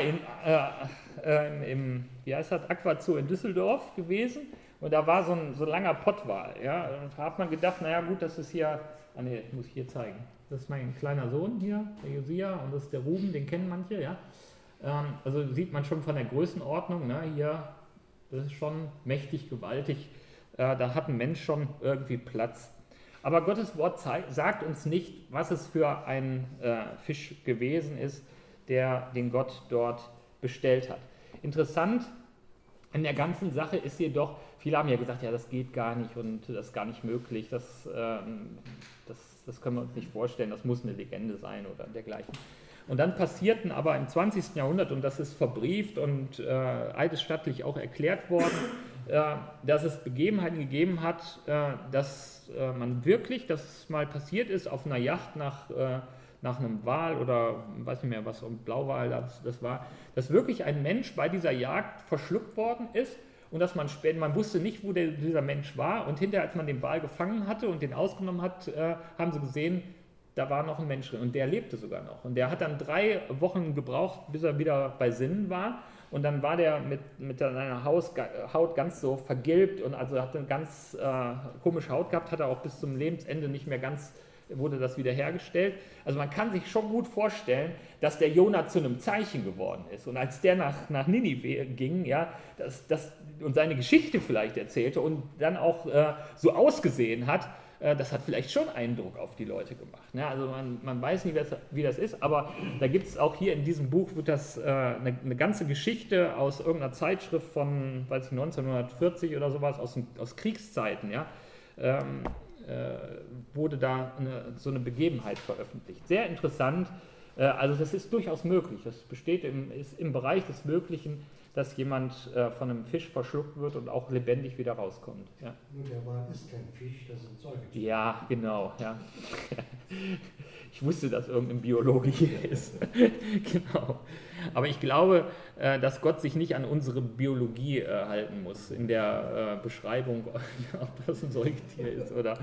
im wie heißt das, Aquazoo in Düsseldorf gewesen und da war so ein langer Pottwal. Ja, und da hat man gedacht, naja gut, das ist hier, muss ich hier zeigen. Das ist mein kleiner Sohn hier, der Josia, und das ist der Ruben, den kennen manche, ja. Also sieht man schon von der Größenordnung, ne, hier, das ist schon mächtig, gewaltig. Da hat ein Mensch schon irgendwie Platz. Aber Gottes Wort sagt uns nicht, was es für ein Fisch gewesen ist, den Gott dort bestellt hat. Interessant an der ganzen Sache ist jedoch, viele haben ja gesagt, ja, das geht gar nicht und das ist gar nicht möglich, das können wir uns nicht vorstellen, das muss eine Legende sein oder dergleichen. Und dann passierten aber im 20. Jahrhundert, und das ist verbrieft und eidesstattlich auch erklärt worden, dass es Begebenheiten gegeben hat, dass man wirklich, dass es mal passiert ist auf einer Yacht nach einem Wal oder weiß nicht mehr was, Blauwal das war, dass wirklich ein Mensch bei dieser Jagd verschluckt worden ist und dass man wusste nicht, wo dieser Mensch war, und hinterher, als man den Wal gefangen hatte und den ausgenommen hat, haben sie gesehen, da war noch ein Mensch drin und der lebte sogar noch. Und der hat dann 3 Wochen gebraucht, bis er wieder bei Sinnen war. Und dann war der mit seiner Haut ganz so vergilbt und also hatte eine ganz komische Haut gehabt, hat er auch bis zum Lebensende nicht mehr ganz wurde das wiederhergestellt. Also man kann sich schon gut vorstellen, dass der Jona zu einem Zeichen geworden ist. Und als der nach Ninive ging, ja, und seine Geschichte vielleicht erzählte und dann auch so ausgesehen hat, das hat vielleicht schon Eindruck auf die Leute gemacht. Ne? Also man weiß nicht, wie das ist, aber da gibt es auch hier in diesem Buch, wird das eine ganze Geschichte aus irgendeiner Zeitschrift von, weiß ich, 1940 oder sowas, aus Kriegszeiten, ja, wurde da so eine Begebenheit veröffentlicht. Sehr interessant, also das ist durchaus möglich, das ist im Bereich des Möglichen, dass jemand von einem Fisch verschluckt wird und auch lebendig wieder rauskommt. Ja.
Nur der Wal ist kein Fisch, das sind Säugetiere.
Ja, genau. Ja. Ich wusste, dass irgendein Biologe hier ist. Genau. Aber ich glaube, dass Gott sich nicht an unsere Biologie halten muss, in der Beschreibung, ob das ein Säugetier ist oder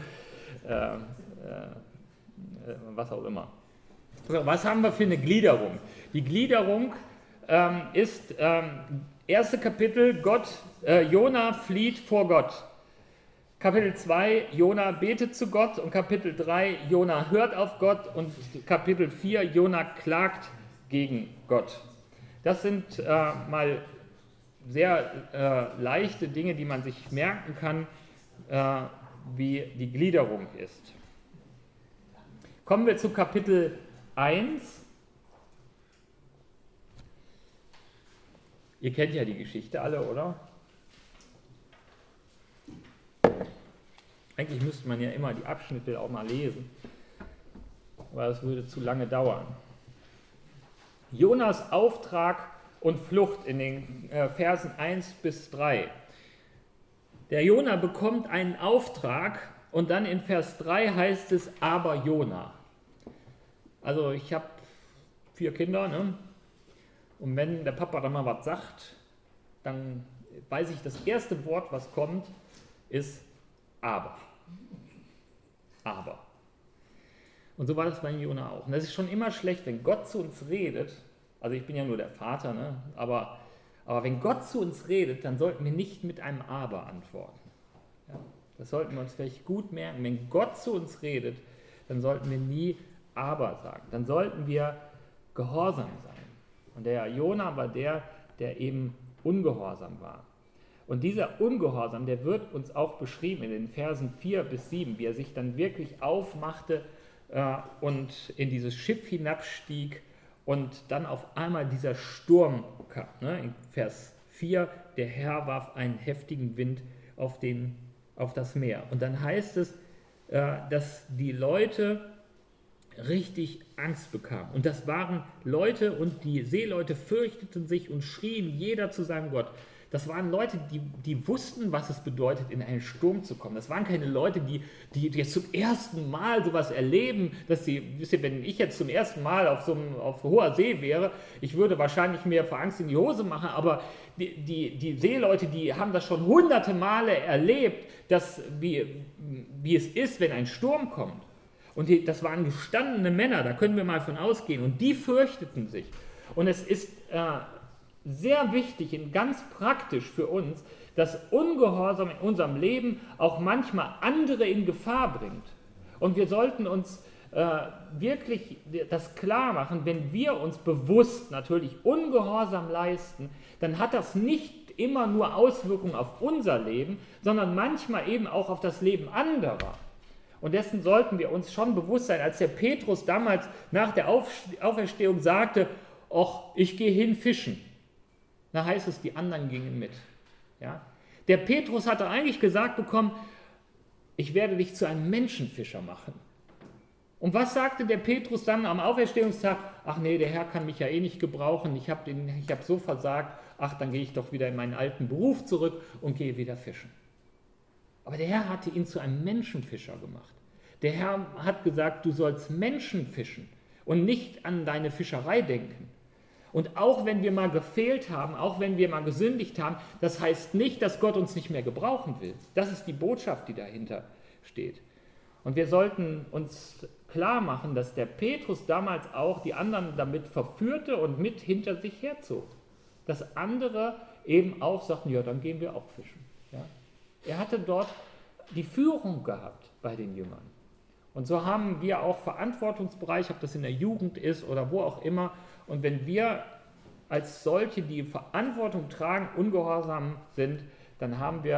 was auch immer. So, was haben wir für eine Gliederung? Die Gliederung ist erste Kapitel, Jona flieht vor Gott. Kapitel 2, Jona betet zu Gott, und Kapitel 3, Jona hört auf Gott, und Kapitel 4, Jona klagt gegen Gott. Das sind mal sehr leichte Dinge, die man sich merken kann, wie die Gliederung ist. Kommen wir zu Kapitel 1. Ihr kennt ja die Geschichte alle, oder? Eigentlich müsste man ja immer die Abschnitte auch mal lesen, aber das würde zu lange dauern. Jonas Auftrag und Flucht in den Versen 1 bis 3. Der Jona bekommt einen Auftrag und dann in Vers 3 heißt es, aber Jona. Also ich habe 4 Kinder, ne? Und wenn der Papa dann mal was sagt, dann weiß ich, das erste Wort, was kommt, ist aber. Aber. Und so war das bei Jona auch. Und das ist schon immer schlecht, wenn Gott zu uns redet. Also ich bin ja nur der Vater, ne? Aber wenn Gott zu uns redet, dann sollten wir nicht mit einem Aber antworten. Ja? Das sollten wir uns vielleicht gut merken. Wenn Gott zu uns redet, dann sollten wir nie Aber sagen. Dann sollten wir gehorsam sein. Und der Jona war der eben ungehorsam war. Und dieser Ungehorsam, der wird uns auch beschrieben in den Versen 4 bis 7, wie er sich dann wirklich aufmachte und in dieses Schiff hinabstieg und dann auf einmal dieser Sturm kam. Ne? In Vers 4, der Herr warf einen heftigen Wind auf das Meer. Und dann heißt es, dass die Leute richtig Angst bekamen. Und das waren Leute, und die Seeleute fürchteten sich und schrien jeder zu seinem Gott. Das waren Leute, die wussten, was es bedeutet, in einen Sturm zu kommen. Das waren keine Leute, die jetzt zum ersten Mal sowas erleben, dass wisst ihr, wenn ich jetzt zum ersten Mal auf hoher See wäre, ich würde wahrscheinlich mir vor Angst in die Hose machen, aber die Seeleute, die haben das schon hunderte Male erlebt, wie es ist, wenn ein Sturm kommt. Und das waren gestandene Männer, da können wir mal von ausgehen. Und die fürchteten sich. Und es ist sehr wichtig und ganz praktisch für uns, dass Ungehorsam in unserem Leben auch manchmal andere in Gefahr bringt. Und wir sollten uns wirklich das klar machen, wenn wir uns bewusst natürlich Ungehorsam leisten, dann hat das nicht immer nur Auswirkungen auf unser Leben, sondern manchmal eben auch auf das Leben anderer. Und dessen sollten wir uns schon bewusst sein, als der Petrus damals nach der Auferstehung sagte, ach, ich gehe hin fischen. Da heißt es, die anderen gingen mit. Ja? Der Petrus hatte eigentlich gesagt bekommen, ich werde dich zu einem Menschenfischer machen. Und was sagte der Petrus dann am Auferstehungstag? Ach nee, der Herr kann mich ja eh nicht gebrauchen, ich habe so versagt, ach, dann gehe ich doch wieder in meinen alten Beruf zurück und gehe wieder fischen. Aber der Herr hatte ihn zu einem Menschenfischer gemacht. Der Herr hat gesagt, du sollst Menschen fischen und nicht an deine Fischerei denken. Und auch wenn wir mal gefehlt haben, auch wenn wir mal gesündigt haben, das heißt nicht, dass Gott uns nicht mehr gebrauchen will. Das ist die Botschaft, die dahinter steht. Und wir sollten uns klar machen, dass der Petrus damals auch die anderen damit verführte und mit hinter sich herzog. Dass andere eben auch sagten, ja, dann gehen wir auch fischen. Ja? Er hatte dort die Führung gehabt bei den Jüngern. Und so haben wir auch Verantwortungsbereich, ob das in der Jugend ist oder wo auch immer. Und wenn wir als solche, die Verantwortung tragen, ungehorsam sind, dann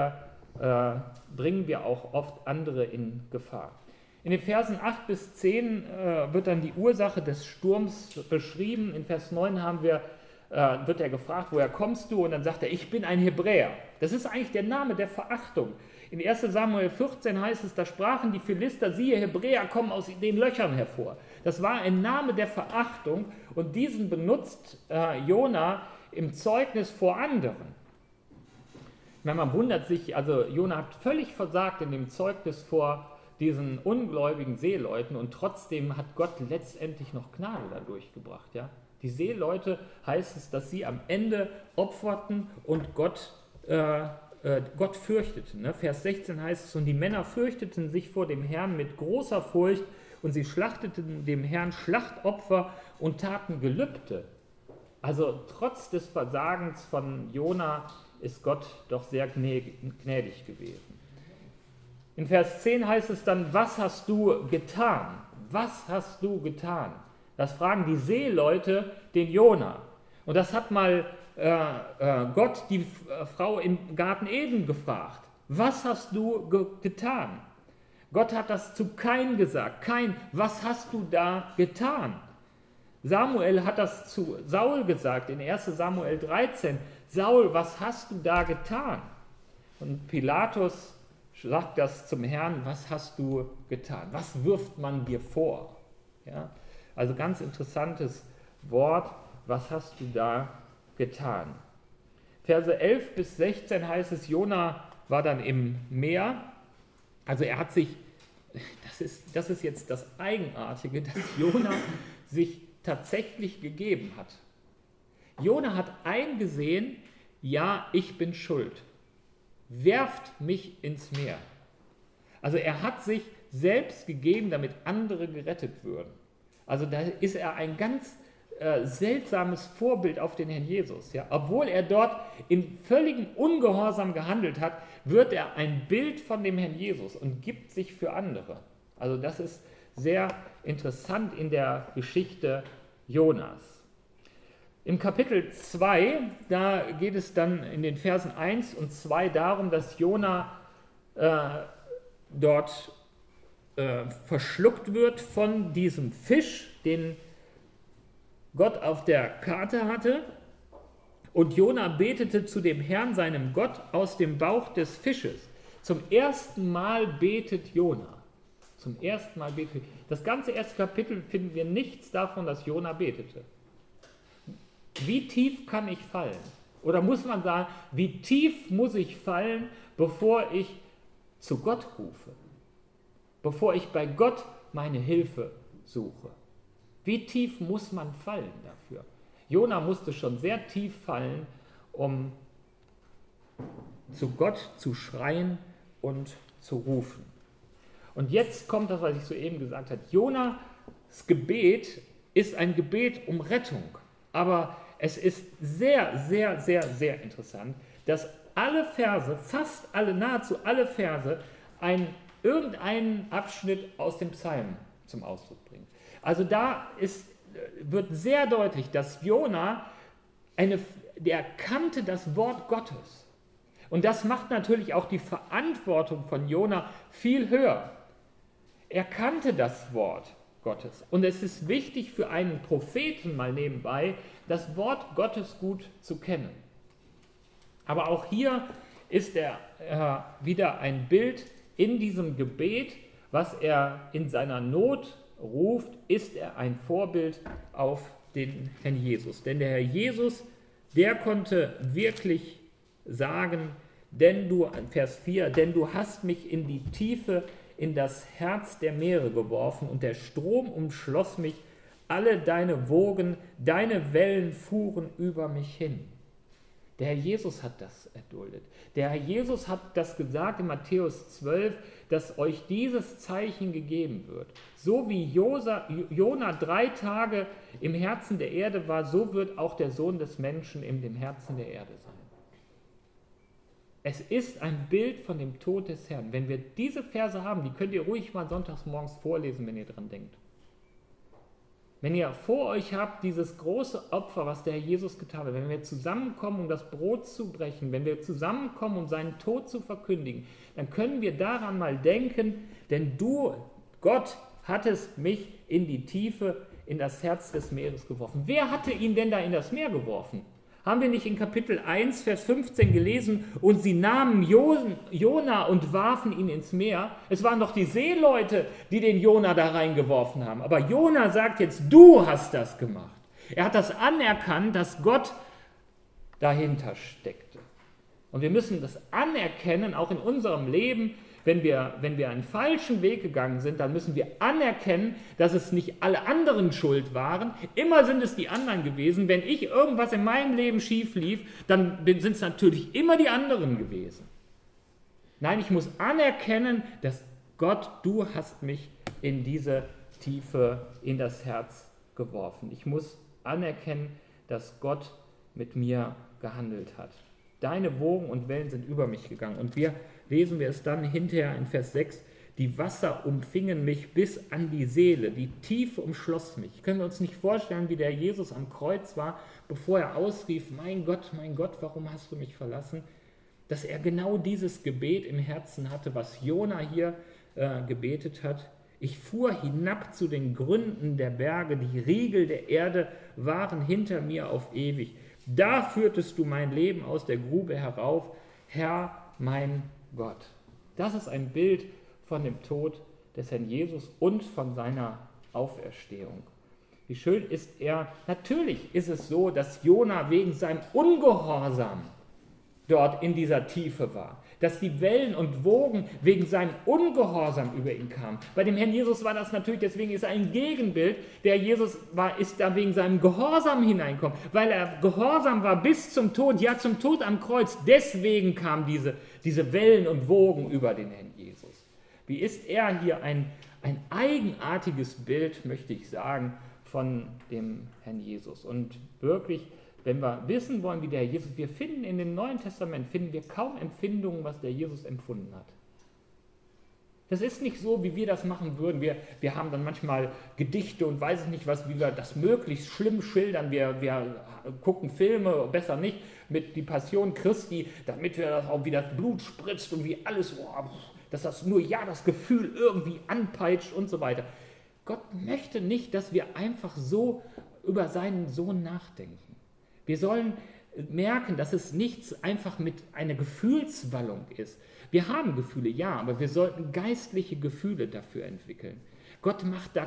bringen wir auch oft andere in Gefahr. In den Versen 8 bis 10 wird dann die Ursache des Sturms beschrieben. In Vers 9 wird er gefragt, woher kommst du? Und dann sagt er, ich bin ein Hebräer. Das ist eigentlich der Name der Verachtung. In 1 Samuel 14 heißt es, da sprachen die Philister, siehe, Hebräer kommen aus den Löchern hervor. Das war ein Name der Verachtung und diesen benutzt Jona im Zeugnis vor anderen. Ich meine, man wundert sich, also Jona hat völlig versagt in dem Zeugnis vor diesen ungläubigen Seeleuten und trotzdem hat Gott letztendlich noch Gnade dadurch gebracht. Ja? Die Seeleute heißt es, dass sie am Ende opferten und Gott fürchteten. Ne? Vers 16 heißt es, und die Männer fürchteten sich vor dem Herrn mit großer Furcht und sie schlachteten dem Herrn Schlachtopfer und taten Gelübde. Also trotz des Versagens von Jona ist Gott doch sehr gnädig gewesen. In Vers 10 heißt es dann, was hast du getan? Was hast du getan? Das fragen die Seeleute den Jona. Und das hat mal Gott die Frau im Garten Eden gefragt. Was hast du getan? Gott hat das zu Kain gesagt. Kain, was hast du da getan? Samuel hat das zu Saul gesagt in 1 Samuel 13. Saul, was hast du da getan? Und Pilatus sagt das zum Herrn, was hast du getan? Was wirft man dir vor? Ja? Also ganz interessantes Wort, was hast du da getan? Verse 11 bis 16 heißt es, Jona war dann im Meer. Also er hat sich, das ist jetzt das Eigenartige, dass Jona sich tatsächlich gegeben hat. Jona hat eingesehen, ja, ich bin schuld. Werft mich ins Meer. Also er hat sich selbst gegeben, damit andere gerettet würden. Also da ist er ein ganz seltsames Vorbild auf den Herrn Jesus. Ja? Obwohl er dort in völligem Ungehorsam gehandelt hat, wird er ein Bild von dem Herrn Jesus und gibt sich für andere. Also das ist sehr interessant in der Geschichte Jonas. Im Kapitel 2, da geht es dann in den Versen 1 und 2 darum, dass Jona dort verschluckt wird von diesem Fisch, den Gott auf der Karte hatte. Und Jona betete zu dem Herrn, seinem Gott, aus dem Bauch des Fisches. Zum ersten Mal betet Jona. Zum ersten Mal betet. Das ganze erste Kapitel finden wir nichts davon, dass Jona betete. Wie tief kann ich fallen? Oder muss man sagen, wie tief muss ich fallen, bevor ich zu Gott rufe? Bevor ich bei Gott meine Hilfe suche? Wie tief muss man fallen dafür? Jona musste schon sehr tief fallen, um zu Gott zu schreien und zu rufen. Und jetzt kommt das, was ich soeben gesagt habe. Jonas Gebet ist ein Gebet um Rettung. Aber es ist sehr, sehr, sehr, sehr interessant, dass alle Verse, fast alle, nahezu alle Verse, irgendeinen Abschnitt aus dem Psalm zum Ausdruck bringen. Also da wird sehr deutlich, dass Jona, der kannte das Wort Gottes. Und das macht natürlich auch die Verantwortung von Jona viel höher. Er kannte das Wort Gottes. Und es ist wichtig für einen Propheten mal nebenbei, das Wort Gottes gut zu kennen. Aber auch hier ist wieder ein Bild in diesem Gebet, was er in seiner Not ruft, ist er ein Vorbild auf den Herrn Jesus. Denn der Herr Jesus, der konnte wirklich sagen, Vers 4, denn du hast mich in die Tiefe, in das Herz der Meere geworfen und der Strom umschloss mich, alle deine Wogen, deine Wellen fuhren über mich hin. Der Herr Jesus hat das erduldet. Der Herr Jesus hat das gesagt in Matthäus 12, dass euch dieses Zeichen gegeben wird. So wie Jona 3 Tage im Herzen der Erde war, so wird auch der Sohn des Menschen in dem Herzen der Erde sein. Es ist ein Bild von dem Tod des Herrn. Wenn wir diese Verse haben, die könnt ihr ruhig mal sonntags morgens vorlesen, wenn ihr dran denkt. Wenn ihr vor euch habt dieses große Opfer, was der Herr Jesus getan hat, wenn wir zusammenkommen, um das Brot zu brechen, wenn wir zusammenkommen, um seinen Tod zu verkündigen, dann können wir daran mal denken, denn du, Gott, hattest mich in die Tiefe, in das Herz des Meeres geworfen. Wer hatte ihn denn da in das Meer geworfen? Haben wir nicht in Kapitel 1, Vers 15 gelesen, und sie nahmen Jona und warfen ihn ins Meer? Es waren doch die Seeleute, die den Jona da reingeworfen haben. Aber Jona sagt jetzt, du hast das gemacht. Er hat das anerkannt, dass Gott dahinter steckte. Und wir müssen das anerkennen, auch in unserem Leben. Wenn wir einen falschen Weg gegangen sind, dann müssen wir anerkennen, dass es nicht alle anderen schuld waren. Immer sind es die anderen gewesen. Wenn ich irgendwas in meinem Leben schief lief, dann sind es natürlich immer die anderen gewesen. Nein, ich muss anerkennen, dass Gott, du hast mich in diese Tiefe, in das Herz geworfen. Ich muss anerkennen, dass Gott mit mir gehandelt hat. Deine Wogen und Wellen sind über mich gegangen. Und lesen wir es dann hinterher in Vers 6, die Wasser umfingen mich bis an die Seele, die Tiefe umschloss mich. Können wir uns nicht vorstellen, wie der Jesus am Kreuz war, bevor er ausrief, mein Gott, warum hast du mich verlassen? Dass er genau dieses Gebet im Herzen hatte, was Jona hier gebetet hat. Ich fuhr hinab zu den Gründen der Berge, die Riegel der Erde waren hinter mir auf ewig. Da führtest du mein Leben aus der Grube herauf, Herr, mein Gott. Das ist ein Bild von dem Tod des Herrn Jesus und von seiner Auferstehung. Wie schön ist er. Natürlich ist es so, dass Jona wegen seinem Ungehorsam dort in dieser Tiefe war. Dass die Wellen und Wogen wegen seinem Ungehorsam über ihn kamen. Bei dem Herrn Jesus war das natürlich, deswegen ist er ein Gegenbild. Der Jesus ist da wegen seinem Gehorsam hineingekommen. Weil er gehorsam war bis zum Tod, ja zum Tod am Kreuz. Deswegen kamen diese Wellen und Wogen über den Herrn Jesus. Wie ist er hier ein eigenartiges Bild, möchte ich sagen, von dem Herrn Jesus. Und wirklich, wenn wir wissen wollen, wie der Herr Jesus, wir finden in dem Neuen Testament, finden wir kaum Empfindungen, was der Jesus empfunden hat. Das ist nicht so, wie wir das machen würden. Wir haben dann manchmal Gedichte und weiß ich nicht was, wie wir das möglichst schlimm schildern. Wir gucken Filme, besser nicht, mit die Passion Christi, damit wir das auch, wie das Blut spritzt und wie alles, dass das nur das Gefühl irgendwie anpeitscht und so weiter. Gott möchte nicht, dass wir einfach so über seinen Sohn nachdenken. Wir sollen merken, dass es nichts einfach mit einer Gefühlswallung ist. Wir haben Gefühle, ja, aber wir sollten geistliche Gefühle dafür entwickeln. Gott macht da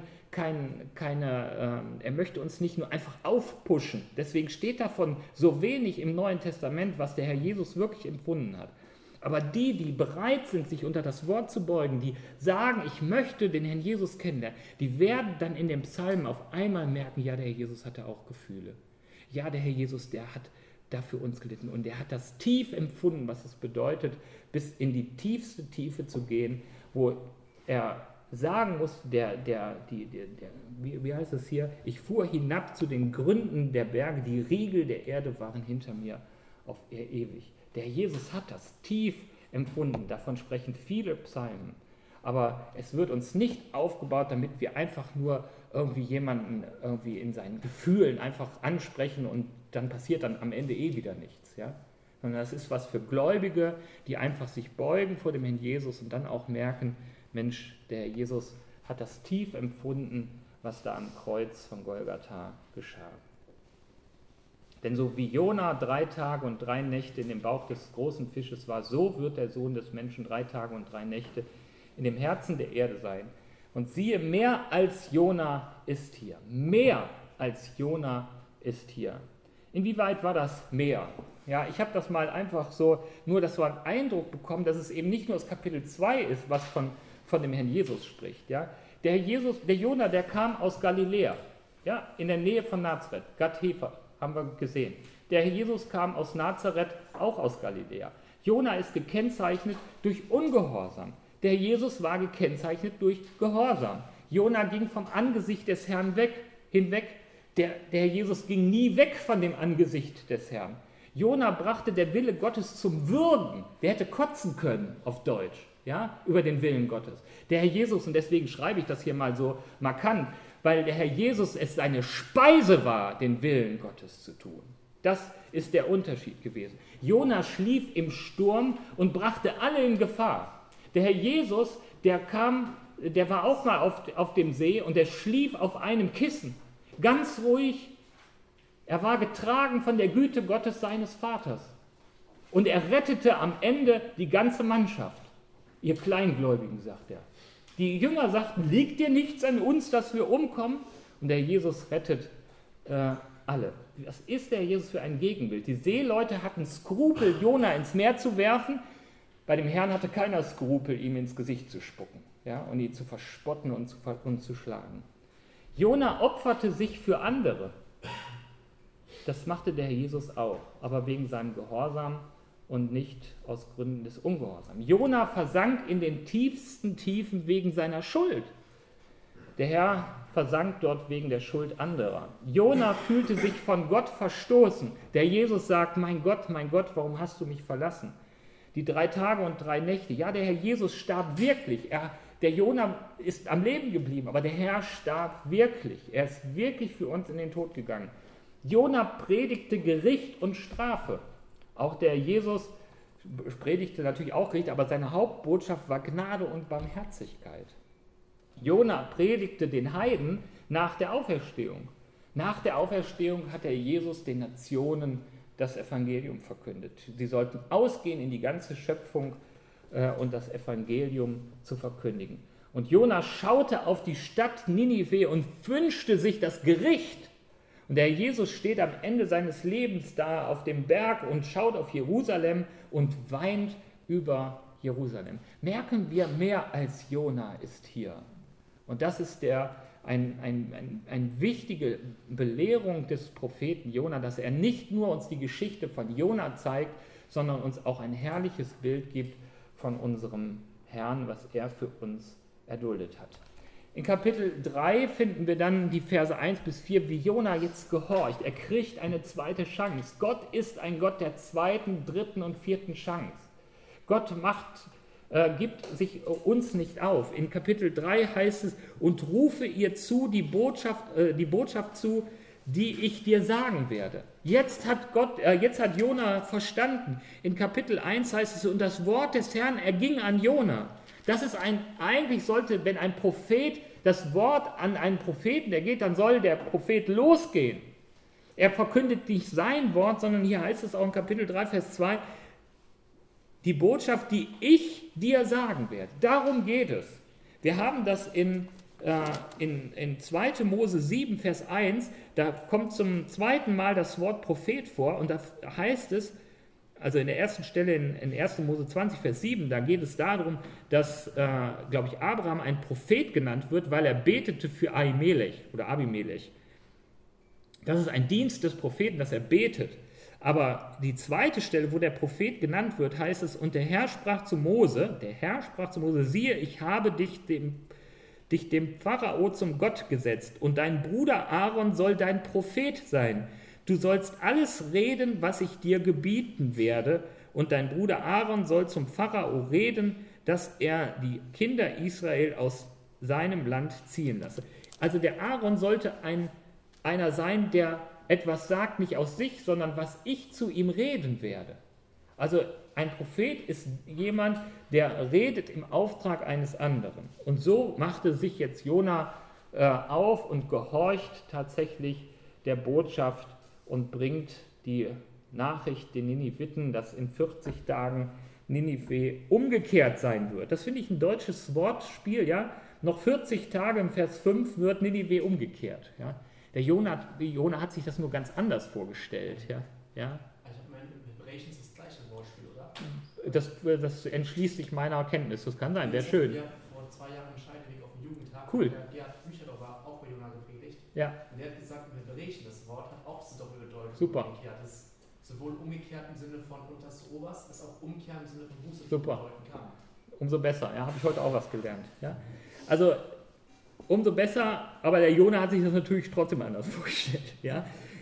er möchte uns nicht nur einfach aufpushen. Deswegen steht davon so wenig im Neuen Testament, was der Herr Jesus wirklich empfunden hat. Aber die bereit sind, sich unter das Wort zu beugen, die sagen, ich möchte den Herrn Jesus kennenlernen, die werden dann in den Psalmen auf einmal merken, ja, der Herr Jesus hatte auch Gefühle. Ja, der Herr Jesus, der hat da für uns gelitten und der hat das tief empfunden, was es bedeutet, bis in die tiefste Tiefe zu gehen, wo er sagen muss, wie heißt es hier, ich fuhr hinab zu den Gründen der Berge, die Riegel der Erde waren hinter mir auf ewig. Der Herr Jesus hat das tief empfunden, davon sprechen viele Psalmen. Aber es wird uns nicht aufgebaut, damit wir einfach nur irgendwie jemanden irgendwie in seinen Gefühlen einfach ansprechen und dann passiert dann am Ende wieder nichts. Ja? Sondern das ist was für Gläubige, die einfach sich beugen vor dem Herrn Jesus und dann auch merken, Mensch, der Herr Jesus hat das tief empfunden, was da am Kreuz von Golgatha geschah. Denn so wie Jona 3 Tage und 3 Nächte in dem Bauch des großen Fisches war, so wird der Sohn des Menschen 3 Tage und 3 Nächte in dem Herzen der Erde sein. Und siehe, mehr als Jona ist hier. Mehr als Jona ist hier. Inwieweit war das mehr? Ja, ich habe das mal einfach so, nur dass wir einen Eindruck bekommen, dass es eben nicht nur das Kapitel 2 ist, was von dem Herrn Jesus spricht. Ja? Der Jona, der kam aus Galiläa, ja, in der Nähe von Nazareth, Gath-Hefer, haben wir gesehen. Der Herr Jesus kam aus Nazareth, auch aus Galiläa. Jona ist gekennzeichnet durch Ungehorsam. Der Herr Jesus war gekennzeichnet durch Gehorsam. Jona ging vom Angesicht des Herrn hinweg. Der Herr Jesus ging nie weg von dem Angesicht des Herrn. Jona brachte der Wille Gottes zum Würgen. Der hätte kotzen können auf Deutsch, ja, über den Willen Gottes. Der Herr Jesus, und deswegen schreibe ich das hier mal so markant, weil der Herr Jesus es seine Speise war, den Willen Gottes zu tun. Das ist der Unterschied gewesen. Jona schlief im Sturm und brachte alle in Gefahr. Der Herr Jesus, der war auch mal auf dem See und der schlief auf einem Kissen, ganz ruhig. Er war getragen von der Güte Gottes seines Vaters. Und er rettete am Ende die ganze Mannschaft. Ihr Kleingläubigen, sagt er. Die Jünger sagten, liegt dir nichts an uns, dass wir umkommen? Und der Jesus rettet alle. Was ist der Jesus für ein Gegenbild? Die Seeleute hatten Skrupel, Jona ins Meer zu werfen. Bei dem Herrn hatte keiner Skrupel, ihm ins Gesicht zu spucken, ja, und ihn zu verspotten und zu schlagen. Jona opferte sich für andere. Das machte der Herr Jesus auch, aber wegen seinem Gehorsam und nicht aus Gründen des Ungehorsams. Jona versank in den tiefsten Tiefen wegen seiner Schuld. Der Herr versank dort wegen der Schuld anderer. Jona fühlte sich von Gott verstoßen. Der Jesus sagt, mein Gott, warum hast du mich verlassen? Die 3 Tage und 3 Nächte. Ja, der Herr Jesus starb wirklich. Der Jona ist am Leben geblieben, aber der Herr starb wirklich. Er ist wirklich für uns in den Tod gegangen. Jona predigte Gericht und Strafe. Auch der Jesus predigte natürlich auch Gericht, aber seine Hauptbotschaft war Gnade und Barmherzigkeit. Jona predigte den Heiden nach der Auferstehung. Nach der Auferstehung hat der Jesus den Nationen das Evangelium verkündet. Sie sollten ausgehen in die ganze Schöpfung und das Evangelium zu verkündigen. Und Jona schaute auf die Stadt Ninive und wünschte sich das Gericht. Und der Jesus steht am Ende seines Lebens da auf dem Berg und schaut auf Jerusalem und weint über Jerusalem. Merken wir, mehr als Jona ist hier. Und das ist eine wichtige Belehrung des Propheten Jona, dass er nicht nur uns die Geschichte von Jona zeigt, sondern uns auch ein herrliches Bild gibt von unserem Herrn, was er für uns erduldet hat. In Kapitel 3 finden wir dann die Verse 1 bis 4, wie Jona jetzt gehorcht. Er kriegt eine zweite Chance. Gott ist ein Gott der zweiten, dritten und vierten Chance. Gott gibt sich uns nicht auf. In Kapitel 3 heißt es, und rufe ihr zu die Botschaft zu, die ich dir sagen werde. Jetzt hat Jona verstanden. In Kapitel 1 heißt es, und das Wort des Herrn erging an Jona. Das ist eigentlich sollte, wenn ein Prophet das Wort an einen Propheten ergeht, dann soll der Prophet losgehen. Er verkündet nicht sein Wort, sondern hier heißt es auch in Kapitel 3, Vers 2, die Botschaft, die ich dir sagen werde. Darum geht es. Wir haben das in 2. Mose 7, Vers 1, da kommt zum zweiten Mal das Wort Prophet vor und da heißt es, also in der ersten Stelle in 1. Mose 20, Vers 7, da geht es darum, dass, glaube ich, Abraham ein Prophet genannt wird, weil er betete für Abimelech. Das ist ein Dienst des Propheten, dass er betet. Aber die zweite Stelle, wo der Prophet genannt wird, heißt es, und der Herr sprach zu Mose, siehe, ich habe dich dem Pharao zum Gott gesetzt und dein Bruder Aaron soll dein Prophet sein. Du sollst alles reden, was ich dir gebieten werde, und dein Bruder Aaron soll zum Pharao reden, dass er die Kinder Israel aus seinem Land ziehen lasse. Also der Aaron sollte einer sein, der etwas sagt, nicht aus sich, sondern was ich zu ihm reden werde. Also ein Prophet ist jemand, der redet im Auftrag eines anderen. Und so machte sich jetzt Jona auf und gehorcht tatsächlich der Botschaft und bringt die Nachricht den Niniviten, dass in 40 Tagen Ninive umgekehrt sein wird. Das finde ich ein deutsches Wortspiel, ja. Noch 40 Tage im Vers 5 wird Ninive umgekehrt, ja. Der Jona hat sich das nur ganz anders vorgestellt, ja.
Also ich meine, im Hebräischen ist das gleiche Wortspiel, oder?
Das entschließt sich meiner Kenntnis, das kann sein, wäre schön.
Wir vor 2 Jahren in Scheideweg auf dem Jugendtag.
Cool.
Der hat Bücherloch auch bei Jona gepredigt.
Ja.
Und der hat gesagt, im Hebräischen, das Wort hat auch diese Doppelbedeutung.
Super.
Umgekehrt. Das ist sowohl umgekehrt im Sinne von unterst zu oberst, als auch umkehrt im Sinne von Buße bedeuten kann.
Umso besser, ja, habe ich heute auch was gelernt. Ja. Also umso besser, aber der Jona hat sich das natürlich trotzdem anders vorgestellt. Ja.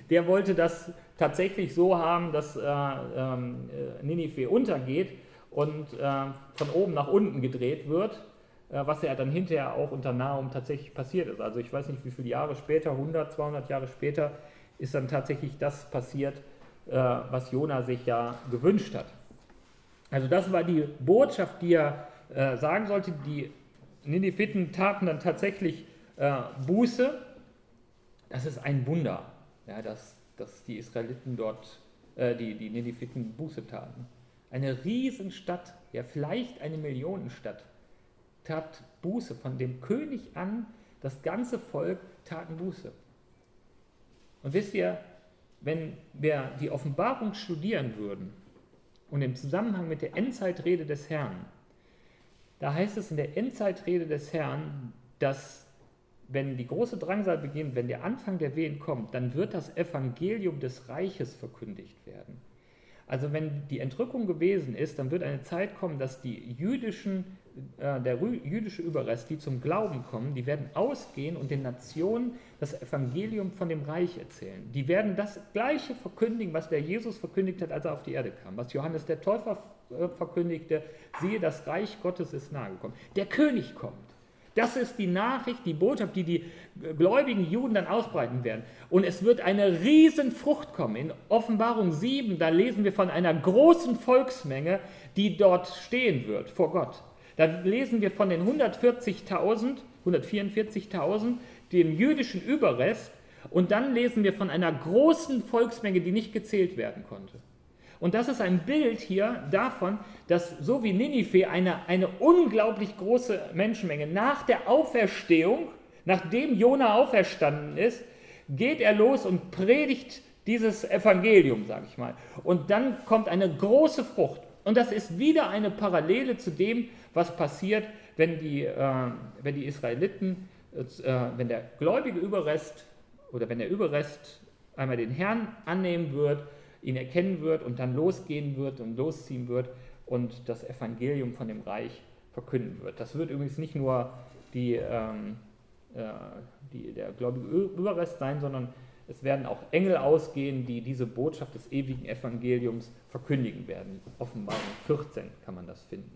der wollte das tatsächlich so haben, dass Ninive untergeht und von oben nach unten gedreht wird, was ja dann hinterher auch unter Nahum tatsächlich passiert ist. Also ich weiß nicht, wie viele Jahre später, 100, 200 Jahre später, ist dann tatsächlich das passiert, was Jona sich ja gewünscht hat. Also das war die Botschaft, die er sagen sollte. Die Nineviten taten dann tatsächlich Buße. Das ist ein Wunder, ja, dass die Israeliten dort, die Nineviten Buße taten. Eine Riesenstadt, ja vielleicht eine Millionenstadt, tat Buße. Von dem König an, das ganze Volk taten Buße. Und wisst ihr, wenn wir die Offenbarung studieren würden und im Zusammenhang mit der Endzeitrede des Herrn, da heißt es in der Endzeitrede des Herrn, dass wenn die große Drangsal beginnt, wenn der Anfang der Wehen kommt, dann wird das Evangelium des Reiches verkündigt werden. Also wenn die Entrückung gewesen ist, dann wird eine Zeit kommen, dass der jüdische Überrest, die zum Glauben kommen, die werden ausgehen und den Nationen das Evangelium von dem Reich erzählen. Die werden das Gleiche verkündigen, was der Jesus verkündigt hat, als er auf die Erde kam. Was Johannes der Täufer verkündigte: siehe, das Reich Gottes ist nahe gekommen. Der König kommt. Das ist die Nachricht, die Botschaft, die die gläubigen Juden dann ausbreiten werden. Und es wird eine riesen Frucht kommen. In Offenbarung 7, da lesen wir von einer großen Volksmenge, die dort stehen wird vor Gott. Da lesen wir von den 144.000, dem jüdischen Überrest. Und dann lesen wir von einer großen Volksmenge, die nicht gezählt werden konnte. Und das ist ein Bild hier davon, dass so wie Ninive eine unglaublich große Menschenmenge nach der Auferstehung, nachdem Jona auferstanden ist, geht er los und predigt dieses Evangelium, sage ich mal. Und dann kommt eine große Frucht. Und das ist wieder eine Parallele zu dem, was passiert, wenn die Israeliten, wenn der gläubige Überrest oder wenn der Überrest einmal den Herrn annehmen wird, ihn erkennen wird und dann losgehen wird und losziehen wird und das Evangelium von dem Reich verkünden wird. Das wird übrigens nicht nur der gläubige Überrest sein, sondern es werden auch Engel ausgehen, die diese Botschaft des ewigen Evangeliums verkündigen werden. Offenbarung 14 kann man das finden.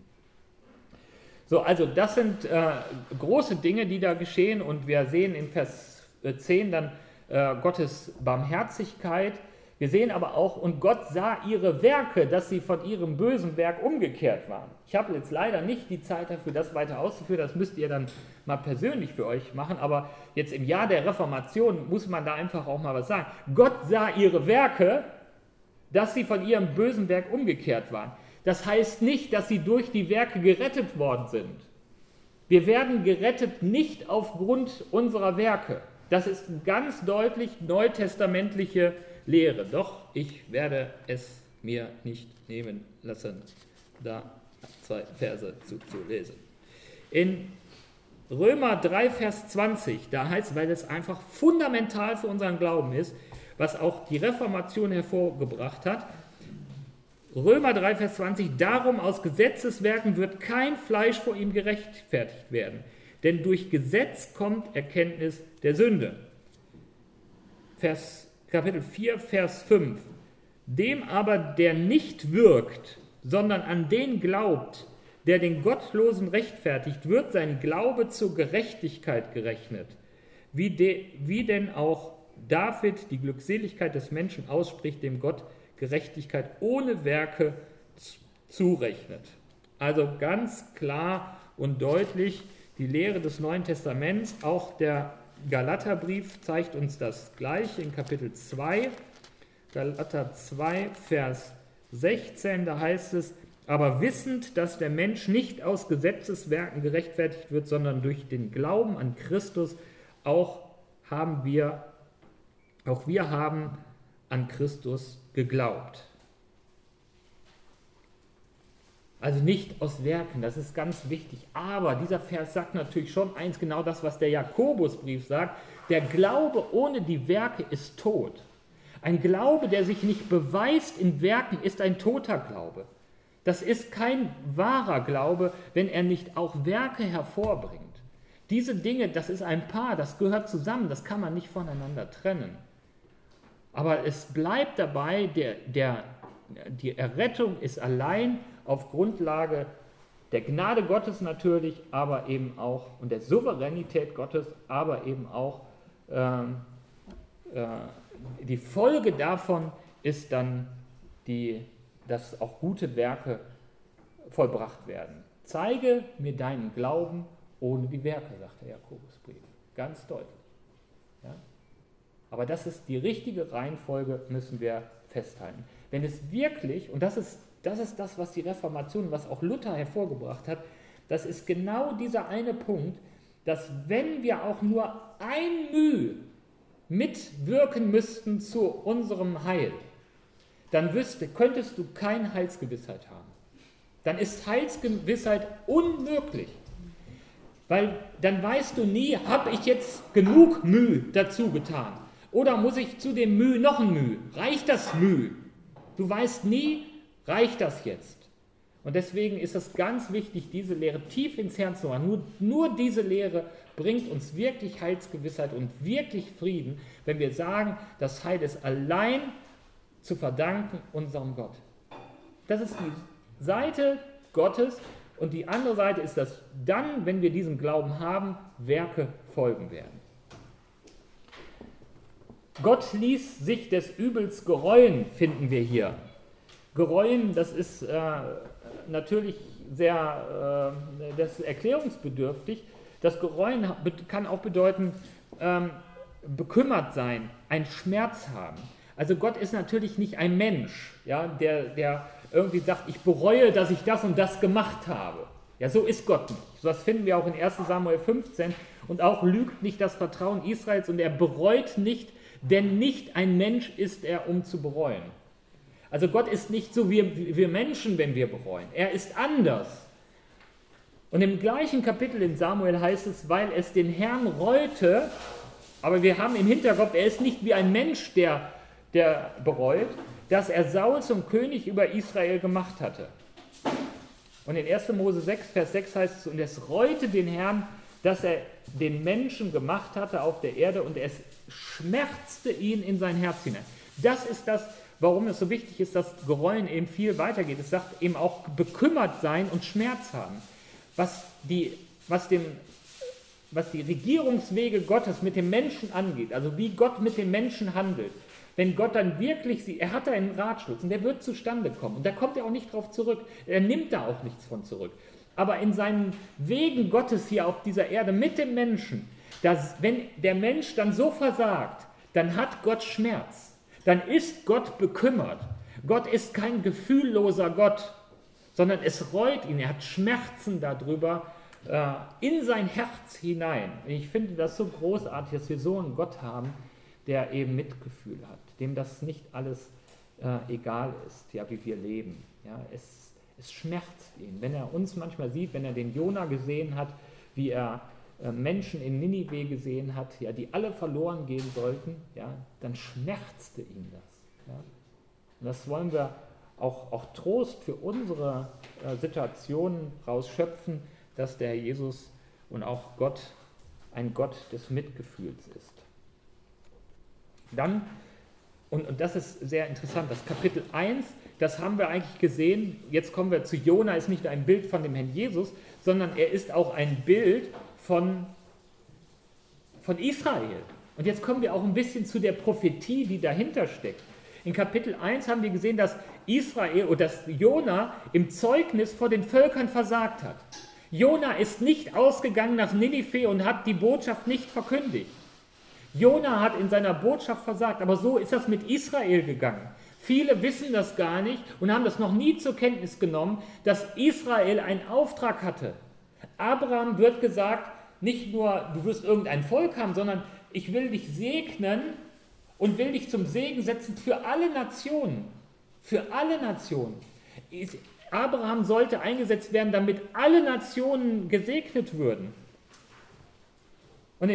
So, also das sind große Dinge, die da geschehen, und wir sehen in Vers 10 dann Gottes Barmherzigkeit. Wir sehen aber auch, und Gott sah ihre Werke, dass sie von ihrem bösen Werk umgekehrt waren. Ich habe jetzt leider nicht die Zeit dafür, das weiter auszuführen, das müsst ihr dann mal persönlich für euch machen, aber jetzt im Jahr der Reformation muss man da einfach auch mal was sagen. Gott sah ihre Werke, dass sie von ihrem bösen Werk umgekehrt waren. Das heißt nicht, dass sie durch die Werke gerettet worden sind. Wir werden gerettet nicht aufgrund unserer Werke. Das ist eine ganz deutlich neutestamentliche Lehre. Doch ich werde es mir nicht nehmen lassen, da 2 Verse zu lesen. In Römer 3, Vers 20, da heißt es, weil es einfach fundamental für unseren Glauben ist, was auch die Reformation hervorgebracht hat, Römer 3, Vers 20, darum aus Gesetzeswerken wird kein Fleisch vor ihm gerechtfertigt werden, denn durch Gesetz kommt Erkenntnis der Sünde. Kapitel 4, Vers 5. Dem aber, der nicht wirkt, sondern an den glaubt, der den Gottlosen rechtfertigt, wird sein Glaube zur Gerechtigkeit gerechnet, wie denn auch David die Glückseligkeit des Menschen ausspricht, dem Gott Gerechtigkeit ohne Werke zurechnet. Also ganz klar und deutlich die Lehre des Neuen Testaments, auch der Galaterbrief zeigt uns das Gleiche in Kapitel 2, Galater 2, Vers 16, da heißt es, aber wissend, dass der Mensch nicht aus Gesetzeswerken gerechtfertigt wird, sondern durch den Glauben an Christus, auch wir haben an Christus geglaubt. Also nicht aus Werken, das ist ganz wichtig. Aber dieser Vers sagt natürlich schon eins, genau das, was der Jakobusbrief sagt. Der Glaube ohne die Werke ist tot. Ein Glaube, der sich nicht beweist in Werken, ist ein toter Glaube. Das ist kein wahrer Glaube, wenn er nicht auch Werke hervorbringt. Diese Dinge, das ist ein Paar, das gehört zusammen, das kann man nicht voneinander trennen. Aber es bleibt dabei, die Errettung ist allein auf Grundlage der Gnade Gottes natürlich, aber eben auch, und der Souveränität Gottes, aber eben auch die Folge davon ist dann, dass auch gute Werke vollbracht werden. Zeige mir deinen Glauben ohne die Werke, sagt der Jakobusbrief. Ganz deutlich. Ja? Aber das ist die richtige Reihenfolge, müssen wir festhalten. Wenn es wirklich, und das ist das, was die Reformation, was auch Luther hervorgebracht hat, das ist genau dieser eine Punkt, dass wenn wir auch nur ein Mühe mitwirken müssten zu unserem Heil, dann könntest du keine Heilsgewissheit haben. Dann ist Heilsgewissheit unmöglich. Weil dann weißt du nie, habe ich jetzt genug Mühe dazu getan? Oder muss ich zu dem Mühe noch ein Mühe? Reicht das Mühe? Du weißt nie, reicht das jetzt? Und deswegen ist es ganz wichtig, diese Lehre tief ins Herz zu machen. Nur diese Lehre bringt uns wirklich Heilsgewissheit und wirklich Frieden, wenn wir sagen, das Heil ist allein zu verdanken unserem Gott. Das ist die Seite Gottes und die andere Seite ist, dass dann, wenn wir diesen Glauben haben, Werke folgen werden. Gott ließ sich des Übels gereuen, finden wir hier. Gereuen, das ist natürlich sehr das ist erklärungsbedürftig. Das Gereuen kann auch bedeuten, bekümmert sein, einen Schmerz haben. Also Gott ist natürlich nicht ein Mensch, ja, der irgendwie sagt, ich bereue, dass ich das und das gemacht habe. Ja, so ist Gott nicht. Das finden wir auch in 1 Samuel 15. Und auch lügt nicht das Vertrauen Israels und er bereut nicht, denn nicht ein Mensch ist er, um zu bereuen. Also Gott ist nicht so wie wir Menschen, wenn wir bereuen. Er ist anders. Und im gleichen Kapitel in Samuel heißt es, weil es den Herrn reute, aber wir haben im Hinterkopf, er ist nicht wie ein Mensch, der bereut, dass er Saul zum König über Israel gemacht hatte. Und in 1. Mose 6, Vers 6 heißt es, und es reute den Herrn, dass er den Menschen gemacht hatte auf der Erde und es schmerzte ihn in sein Herz hinein. Das ist das, warum es so wichtig ist, dass Gereuen eben viel weitergeht. Es sagt eben auch bekümmert sein und Schmerz haben. Was die Regierungswege Gottes mit dem Menschen angeht, also wie Gott mit dem Menschen handelt, wenn Gott dann wirklich, er hat da einen Ratschluss und der wird zustande kommen und da kommt er auch nicht drauf zurück, er nimmt da auch nichts von zurück. Aber in seinen Wegen Gottes hier auf dieser Erde mit dem Menschen, wenn der Mensch dann so versagt, dann hat Gott Schmerz, dann ist Gott bekümmert. Gott ist kein gefühlloser Gott, sondern es reut ihn, er hat Schmerzen darüber in sein Herz hinein. Ich finde das so großartig, dass wir so einen Gott haben, der eben Mitgefühl hat, dem das nicht alles egal ist, ja, wie wir leben. Ja, es schmerzt ihn, wenn er uns manchmal sieht, wenn er den Jona gesehen hat, wie er Menschen in Ninive gesehen hat, ja, die alle verloren gehen sollten, ja, dann schmerzte ihn das. Ja. Und das wollen wir auch Trost für unsere Situationen rausschöpfen, dass der Jesus und auch Gott ein Gott des Mitgefühls ist. Dann, und das ist sehr interessant, das Kapitel 1, das haben wir eigentlich gesehen, jetzt kommen wir zu Jona, ist nicht ein Bild von dem Herrn Jesus, sondern er ist auch ein Bild von Israel. Und jetzt kommen wir auch ein bisschen zu der Prophetie, die dahinter steckt. In Kapitel 1 haben wir gesehen, dass Israel oder dass Jona im Zeugnis vor den Völkern versagt hat. Jona ist nicht ausgegangen nach Ninive und hat die Botschaft nicht verkündigt. Jona hat in seiner Botschaft versagt, aber so ist das mit Israel gegangen. Viele wissen das gar nicht und haben das noch nie zur Kenntnis genommen, dass Israel einen Auftrag hatte. Abraham wird gesagt, nicht nur du wirst irgendein Volk haben, sondern ich will dich segnen und will dich zum Segen setzen für alle Nationen. Für alle Nationen. Abraham sollte eingesetzt werden, damit alle Nationen gesegnet würden. Und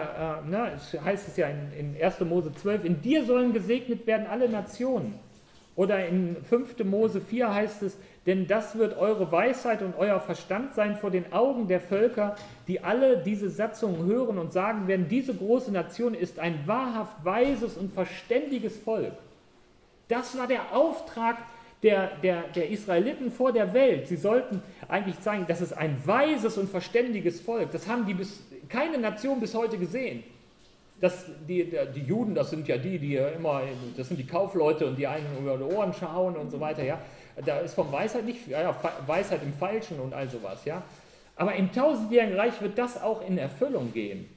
es heißt es ja in 1. Mose 12, in dir sollen gesegnet werden alle Nationen. Oder in 5. Mose 4 heißt es, denn das wird eure Weisheit und euer Verstand sein vor den Augen der Völker, die alle diese Satzungen hören und sagen werden, diese große Nation ist ein wahrhaft weises und verständiges Volk. Das war der Auftrag der Israeliten vor der Welt. Sie sollten eigentlich zeigen, das ist ein weises und verständiges Volk. Das haben keine Nation bis heute gesehen. Die Juden, das sind ja die immer, das sind die Kaufleute und die einen über die Ohren schauen und so weiter, ja. Da ist von Weisheit nicht, Weisheit im Falschen und all sowas, ja. Aber im 1000-jährigen Reich wird das auch in Erfüllung gehen.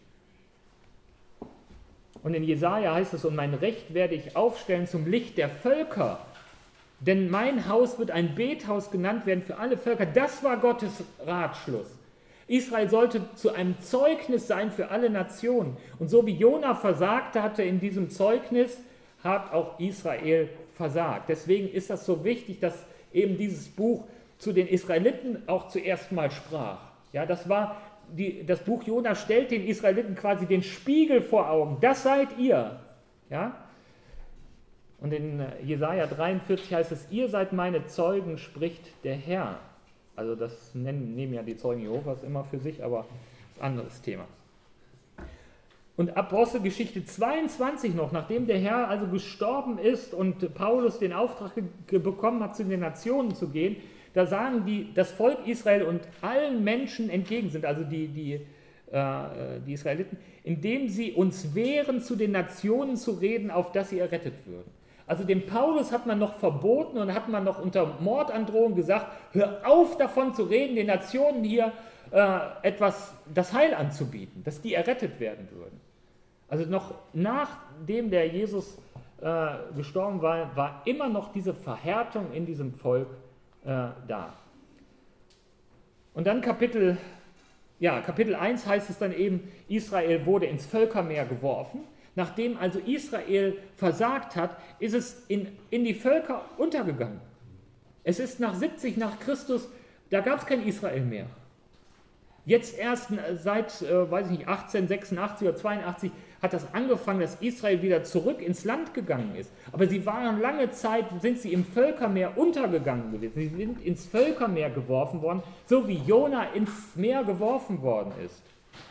Und in Jesaja heißt es, und mein Recht werde ich aufstellen zum Licht der Völker, denn mein Haus wird ein Bethaus genannt werden für alle Völker. Das war Gottes Ratschluss. Israel sollte zu einem Zeugnis sein für alle Nationen. Und so wie Jona versagt hatte in diesem Zeugnis, hat auch Israel versagt. Deswegen ist das so wichtig, dass eben dieses Buch zu den Israeliten auch zuerst mal sprach. Ja, das Buch Jona stellt den Israeliten quasi den Spiegel vor Augen. Das seid ihr. Ja? Und in Jesaja 43 heißt es, ihr seid meine Zeugen, spricht der Herr. Also das nehmen ja die Zeugen Jehovas immer für sich, aber das ist ein anderes Thema. Und Apostelgeschichte 22 noch, nachdem der Herr also gestorben ist und Paulus den Auftrag bekommen hat, zu den Nationen zu gehen, da sagen das Volk Israel und allen Menschen entgegen sind, also die Israeliten, indem sie uns wehren, zu den Nationen zu reden, auf dass sie errettet würden. Also dem Paulus hat man noch verboten und hat man noch unter Mordandrohung gesagt, hör auf davon zu reden, den Nationen hier das Heil anzubieten, dass die errettet werden würden. Also noch nachdem der Jesus gestorben war, war immer noch diese Verhärtung in diesem Volk da. Und dann Kapitel 1 heißt es dann eben, Israel wurde ins Völkermeer geworfen. Nachdem also Israel versagt hat, ist es in die Völker untergegangen. Es ist nach 70 nach Christus, da gab es kein Israel mehr. Jetzt erst seit, 1886 oder 82 hat das angefangen, dass Israel wieder zurück ins Land gegangen ist. Aber sie waren lange Zeit, sind sie im Völkermeer untergegangen gewesen. Sie sind ins Völkermeer geworfen worden, so wie Jona ins Meer geworfen worden ist.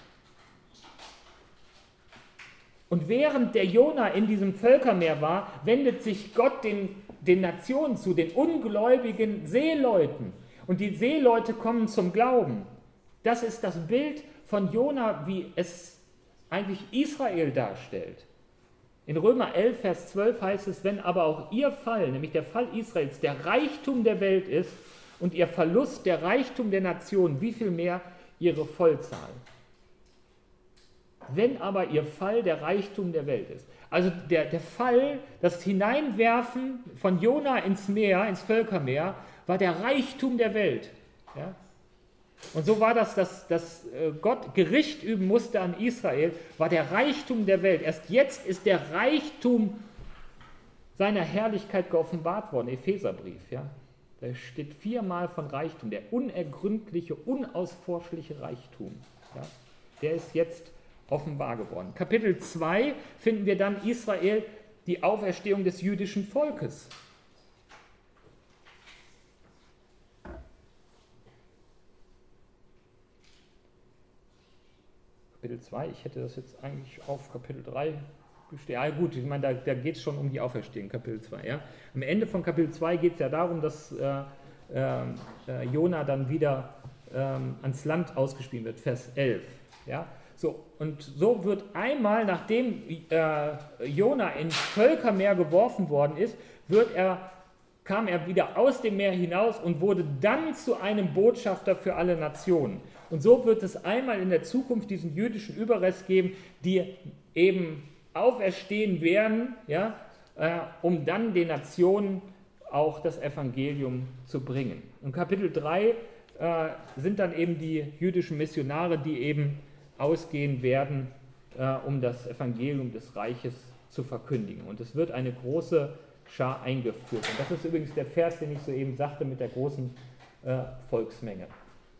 Und während der Jona in diesem Völkermeer war, wendet sich Gott den Nationen zu, den ungläubigen Seeleuten. Und die Seeleute kommen zum Glauben. Das ist das Bild von Jona, wie es eigentlich Israel darstellt. In Römer 11, Vers 12 heißt es, wenn aber auch ihr Fall, nämlich der Fall Israels, der Reichtum der Welt ist und ihr Verlust der Reichtum der Nation, wie viel mehr ihre Vollzahl. Wenn aber ihr Fall der Reichtum der Welt ist. Also der Fall, das Hineinwerfen von Jona ins Meer, ins Völkermeer, war der Reichtum der Welt. Ja? Und so war das, dass Gott Gericht üben musste an Israel, war der Reichtum der Welt. Erst jetzt ist der Reichtum seiner Herrlichkeit geoffenbart worden, Epheserbrief. Ja? Da steht 4-mal von Reichtum, der unergründliche, unausforschliche Reichtum. Ja? Der ist jetzt offenbar geworden. Kapitel 2 finden wir dann Israel, die Auferstehung des jüdischen Volkes. Kapitel 2, ich hätte das jetzt eigentlich auf Kapitel 3 gestellt. Ja gut, ich meine, da geht es schon um die Auferstehung, Kapitel 2. Ja? Am Ende von Kapitel 2 geht es ja darum, dass Jona dann wieder ans Land ausgespielt wird, Vers 11. Ja? So, und so wird einmal, nachdem Jona ins Völkermeer geworfen worden ist, kam er wieder aus dem Meer hinaus und wurde dann zu einem Botschafter für alle Nationen. Und so wird es einmal in der Zukunft diesen jüdischen Überrest geben, die eben auferstehen werden, ja, um dann den Nationen auch das Evangelium zu bringen. Und Kapitel 3 sind dann eben die jüdischen Missionare, die eben ausgehen werden, um das Evangelium des Reiches zu verkündigen. Und es wird eine große Schar eingeführt. Und das ist übrigens der Vers, den ich soeben sagte, mit der großen Volksmenge.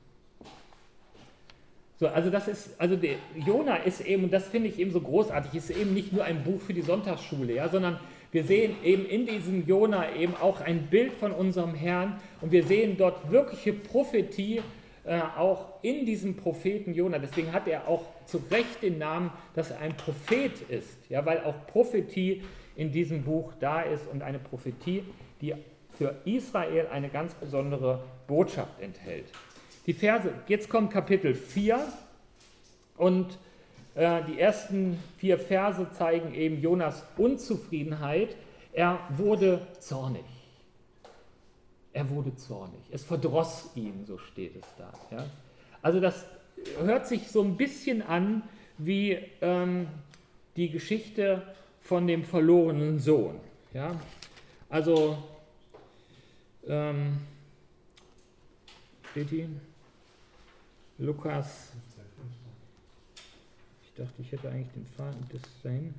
So, also Jona ist eben, und das finde ich eben so großartig, ist eben nicht nur ein Buch für die Sonntagsschule, ja, sondern wir sehen eben in diesem Jona eben auch ein Bild von unserem Herrn und wir sehen dort wirkliche Prophetie auch in diesem Propheten Jona. Deswegen hat er auch zu Recht den Namen, dass er ein Prophet ist, ja, weil auch Prophetie in diesem Buch da ist und eine Prophetie, die für Israel eine ganz besondere Botschaft enthält. Die Verse, jetzt kommt Kapitel 4 und die ersten 4 Verse zeigen eben Jonas Unzufriedenheit. Er wurde zornig. Er wurde zornig. Es verdross ihn, so steht es da. Ja? Also das hört sich so ein bisschen an wie die Geschichte von dem verlorenen Sohn. Ja? Also steht hier Lukas. Ich dachte, ich hätte eigentlich den Faden das dahin.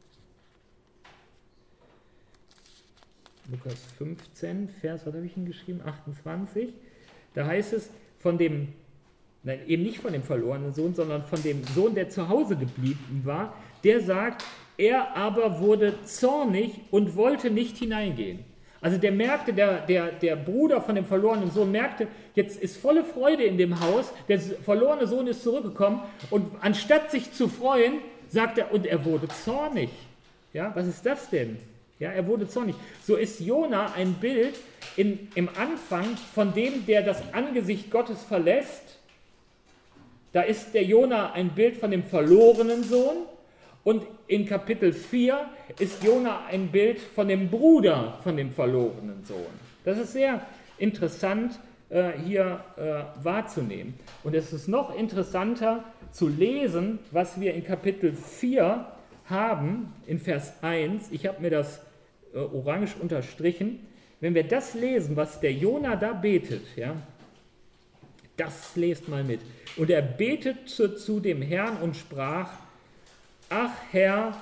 Lukas 15, Vers, was habe ich hingeschrieben? 28. Da heißt es von dem, nein, eben nicht von dem verlorenen Sohn, sondern von dem Sohn, der zu Hause geblieben war, der sagt, er aber wurde zornig und wollte nicht hineingehen. Also der merkte, der Bruder von dem verlorenen Sohn merkte, jetzt ist volle Freude in dem Haus, der verlorene Sohn ist zurückgekommen und anstatt sich zu freuen, sagt er, und er wurde zornig. Ja, was ist das denn? Ja, er wurde zornig. So ist Jona ein Bild im Anfang von dem, der das Angesicht Gottes verlässt. Da ist der Jona ein Bild von dem verlorenen Sohn. Und in Kapitel 4 ist Jona ein Bild von dem Bruder von dem verlorenen Sohn. Das ist sehr interessant hier wahrzunehmen. Und es ist noch interessanter zu lesen, was wir in Kapitel 4 haben, in Vers 1. Ich habe mir das orange unterstrichen. Wenn wir das lesen, was der Jona da betet, ja, das lest mal mit. Und er betete zu dem Herrn und sprach, ach Herr,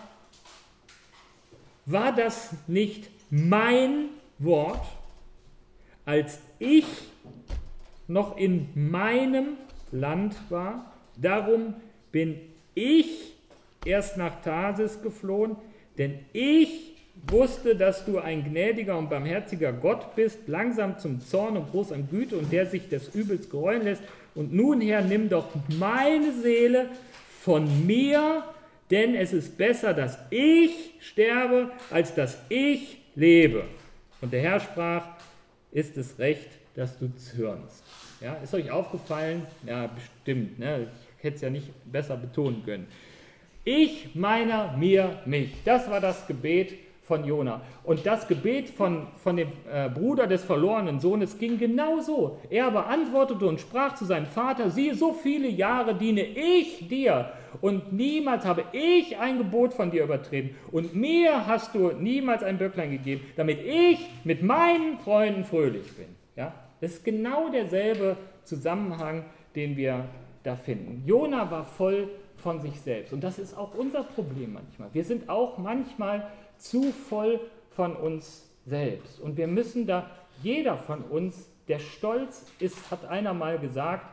war das nicht mein Wort, als ich noch in meinem Land war? Darum bin ich erst nach Tarsis geflohen, denn ich wusste, dass du ein gnädiger und barmherziger Gott bist, langsam zum Zorn und groß an Güte und der sich des Übels gereuen lässt. Und nun, Herr, nimm doch meine Seele von mir, denn es ist besser, dass ich sterbe, als dass ich lebe. Und der Herr sprach, ist es recht, dass du zürnst. Ja, ist euch aufgefallen? Ja, bestimmt. Ne? Ich hätte es ja nicht besser betonen können. Ich, meiner, mir, mich. Das war das Gebet von Jona. Und das Gebet von dem Bruder des verlorenen Sohnes ging genau so. Er aber antwortete und sprach zu seinem Vater, siehe, so viele Jahre diene ich dir und niemals habe ich ein Gebot von dir übertreten und mir hast du niemals ein Böcklein gegeben, damit ich mit meinen Freunden fröhlich bin. Ja? Das ist genau derselbe Zusammenhang, den wir da finden. Jona war voll von sich selbst und das ist auch unser Problem manchmal. Wir sind auch manchmal zu voll von uns selbst. Und wir müssen da, jeder von uns, der stolz ist, hat einer mal gesagt,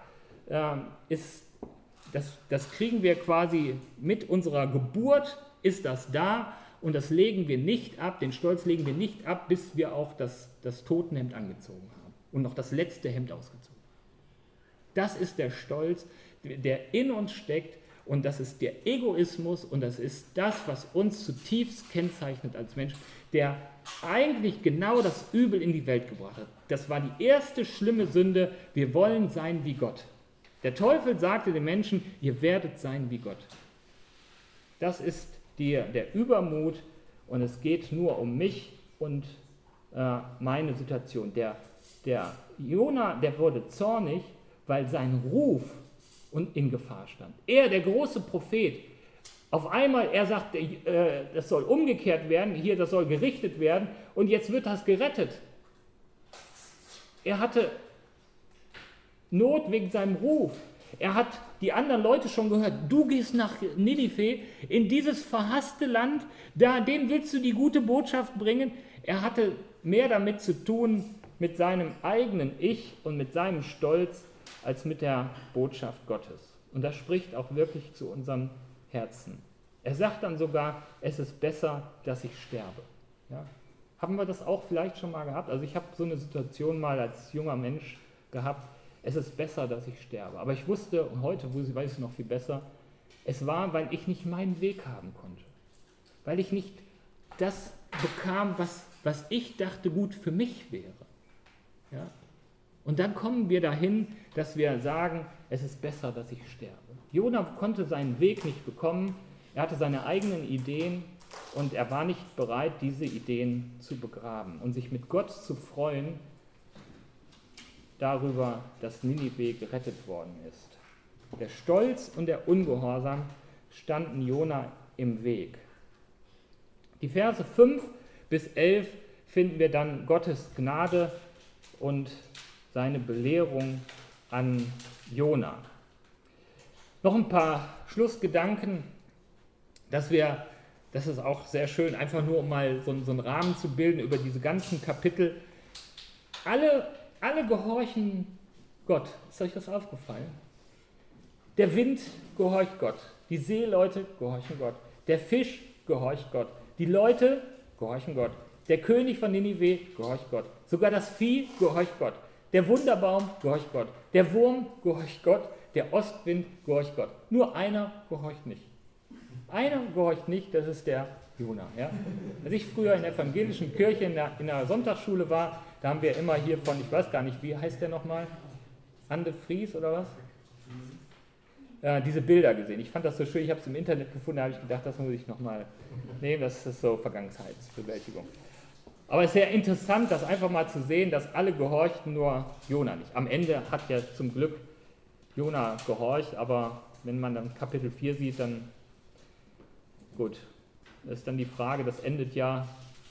das kriegen wir quasi mit unserer Geburt, ist das da und das legen wir nicht ab, den Stolz legen wir nicht ab, bis wir auch das Totenhemd angezogen haben und noch das letzte Hemd ausgezogen. Das ist der Stolz, der in uns steckt. Und das ist der Egoismus und das ist das, was uns zutiefst kennzeichnet als Menschen, der eigentlich genau das Übel in die Welt gebracht hat. Das war die erste schlimme Sünde, wir wollen sein wie Gott. Der Teufel sagte den Menschen, ihr werdet sein wie Gott. Das ist der Übermut und es geht nur um mich und meine Situation. Der Jona, der wurde zornig, weil sein Ruf und in Gefahr stand. Er, der große Prophet, auf einmal, er sagt, das soll umgekehrt werden, hier, das soll gerichtet werden und jetzt wird das gerettet. Er hatte Not wegen seinem Ruf. Er hat die anderen Leute schon gehört, du gehst nach Ninive, in dieses verhasste Land, dem willst du die gute Botschaft bringen. Er hatte mehr damit zu tun, mit seinem eigenen Ich und mit seinem Stolz, als mit der Botschaft Gottes. Und das spricht auch wirklich zu unserem Herzen. Er sagt dann sogar, es ist besser, dass ich sterbe. Ja? Haben wir das auch vielleicht schon mal gehabt? Also ich habe so eine Situation mal als junger Mensch gehabt, es ist besser, dass ich sterbe. Aber ich wusste, und heute weiß ich noch viel besser, es war, weil ich nicht meinen Weg haben konnte. Weil ich nicht das bekam, was ich dachte gut für mich wäre. Ja? Und dann kommen wir dahin, dass wir sagen, es ist besser, dass ich sterbe. Jona konnte seinen Weg nicht bekommen, er hatte seine eigenen Ideen und er war nicht bereit, diese Ideen zu begraben und sich mit Gott zu freuen darüber, dass Ninive gerettet worden ist. Der Stolz und der Ungehorsam standen Jona im Weg. Die Verse 5 bis 11 finden wir dann Gottes Gnade und seine Belehrung an Jona. Noch ein paar Schlussgedanken, das ist auch sehr schön, einfach nur um mal so einen Rahmen zu bilden über diese ganzen Kapitel. Alle gehorchen Gott. Ist euch das aufgefallen? Der Wind gehorcht Gott, die Seeleute gehorchen Gott, der Fisch gehorcht Gott, die Leute gehorchen Gott, der König von Ninive gehorcht Gott, sogar das Vieh gehorcht Gott, der Wunderbaum gehorcht Gott, der Wurm gehorcht Gott, der Ostwind gehorcht Gott. Nur einer gehorcht nicht. Einer gehorcht nicht, das ist der Jona. Ja? Als ich früher in der evangelischen Kirche in der Sonntagsschule war, da haben wir immer hier von, ich weiß gar nicht, wie heißt der nochmal? Ande Vries oder was? Diese Bilder gesehen. Ich fand das so schön, ich habe es im Internet gefunden, da habe ich gedacht, das muss ich nochmal nehmen, das ist so Vergangenheitsbewältigung. Aber es ist sehr interessant, das einfach mal zu sehen, dass alle gehorchten, nur Jona nicht. Am Ende hat ja zum Glück Jona gehorcht, aber wenn man dann Kapitel 4 sieht, dann gut, das ist dann die Frage, das endet ja,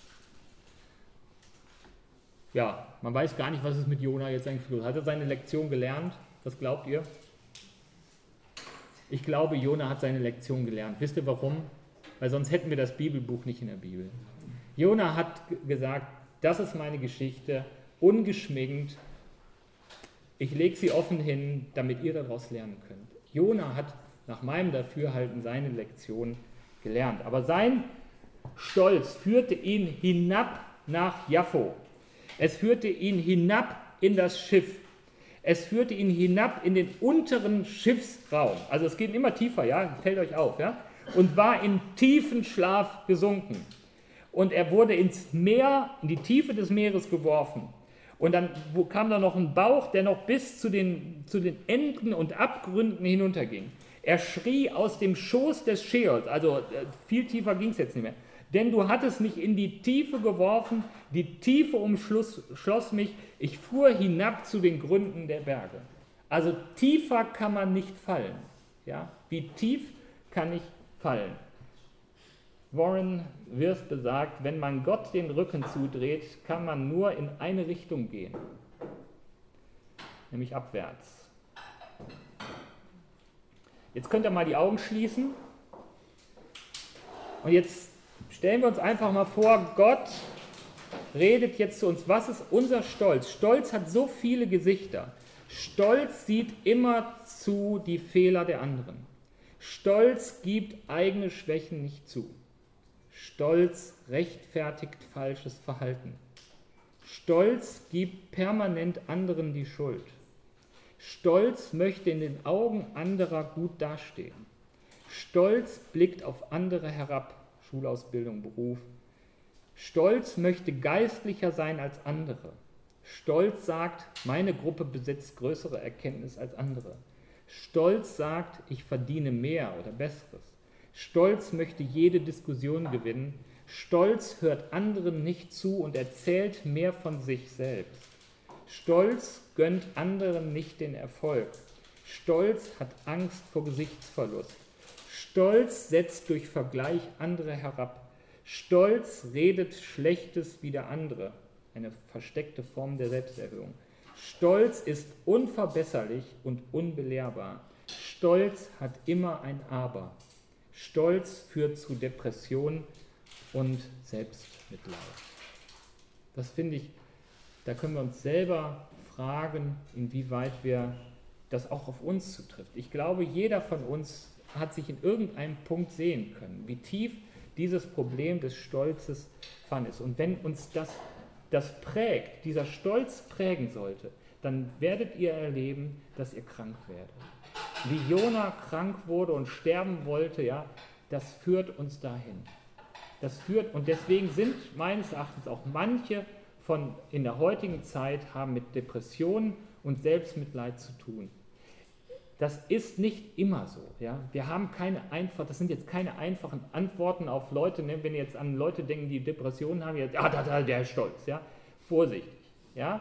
man weiß gar nicht, was es mit Jona jetzt eigentlich los hat. Hat er seine Lektion gelernt? Was glaubt ihr? Ich glaube, Jona hat seine Lektion gelernt. Wisst ihr warum? Weil sonst hätten wir das Bibelbuch nicht in der Bibel. Jona hat gesagt, das ist meine Geschichte, ungeschminkt. Ich lege sie offen hin, damit ihr daraus lernen könnt. Jona hat nach meinem Dafürhalten seine Lektion gelernt. Aber sein Stolz führte ihn hinab nach Jaffo. Es führte ihn hinab in das Schiff. Es führte ihn hinab in den unteren Schiffsraum. Also es geht immer tiefer, ja, fällt euch auf, ja, und war in tiefen Schlaf gesunken. Und er wurde ins Meer, in die Tiefe des Meeres geworfen. Und dann kam da noch ein Bauch, der noch bis zu den Enden und Abgründen hinunterging. Er schrie aus dem Schoß des Scheols, also viel tiefer ging es jetzt nicht mehr. Denn du hattest mich in die Tiefe geworfen, die Tiefe umschloss mich, ich fuhr hinab zu den Gründen der Berge. Also tiefer kann man nicht fallen. Ja? Wie tief kann ich fallen? Warren Wiersbe besagt, wenn man Gott den Rücken zudreht, kann man nur in eine Richtung gehen, nämlich abwärts. Jetzt könnt ihr mal die Augen schließen und jetzt stellen wir uns einfach mal vor, Gott redet jetzt zu uns. Was ist unser Stolz? Stolz hat so viele Gesichter. Stolz sieht immer zu die Fehler der anderen. Stolz gibt eigene Schwächen nicht zu. Stolz rechtfertigt falsches Verhalten. Stolz gibt permanent anderen die Schuld. Stolz möchte in den Augen anderer gut dastehen. Stolz blickt auf andere herab. Schulausbildung, Beruf. Stolz möchte geistlicher sein als andere. Stolz sagt, meine Gruppe besitzt größere Erkenntnis als andere. Stolz sagt, ich verdiene mehr oder Besseres. Stolz möchte jede Diskussion gewinnen. Stolz hört anderen nicht zu und erzählt mehr von sich selbst. Stolz gönnt anderen nicht den Erfolg. Stolz hat Angst vor Gesichtsverlust. Stolz setzt durch Vergleich andere herab. Stolz redet Schlechtes wider andere. Eine versteckte Form der Selbsterhöhung. Stolz ist unverbesserlich und unbelehrbar. Stolz hat immer ein Aber. Stolz führt zu Depression und Selbstmitleid. Das finde ich, da können wir uns selber fragen, inwieweit das auch auf uns zutrifft. Ich glaube, jeder von uns hat sich in irgendeinem Punkt sehen können, wie tief dieses Problem des Stolzes vorhanden ist. Und wenn uns das prägt, dieser Stolz prägen sollte, dann werdet ihr erleben, dass ihr krank werdet. Wie Jona krank wurde und sterben wollte, ja, das führt uns dahin. Und deswegen sind meines Erachtens auch manche in der heutigen Zeit haben mit Depressionen und Selbstmitleid zu tun. Das ist nicht immer so. Ja? Das sind jetzt keine einfachen Antworten auf Leute, ne? Wenn ihr jetzt an Leute denken, die Depressionen haben, der ist stolz. Ja? Vorsichtig. Ja?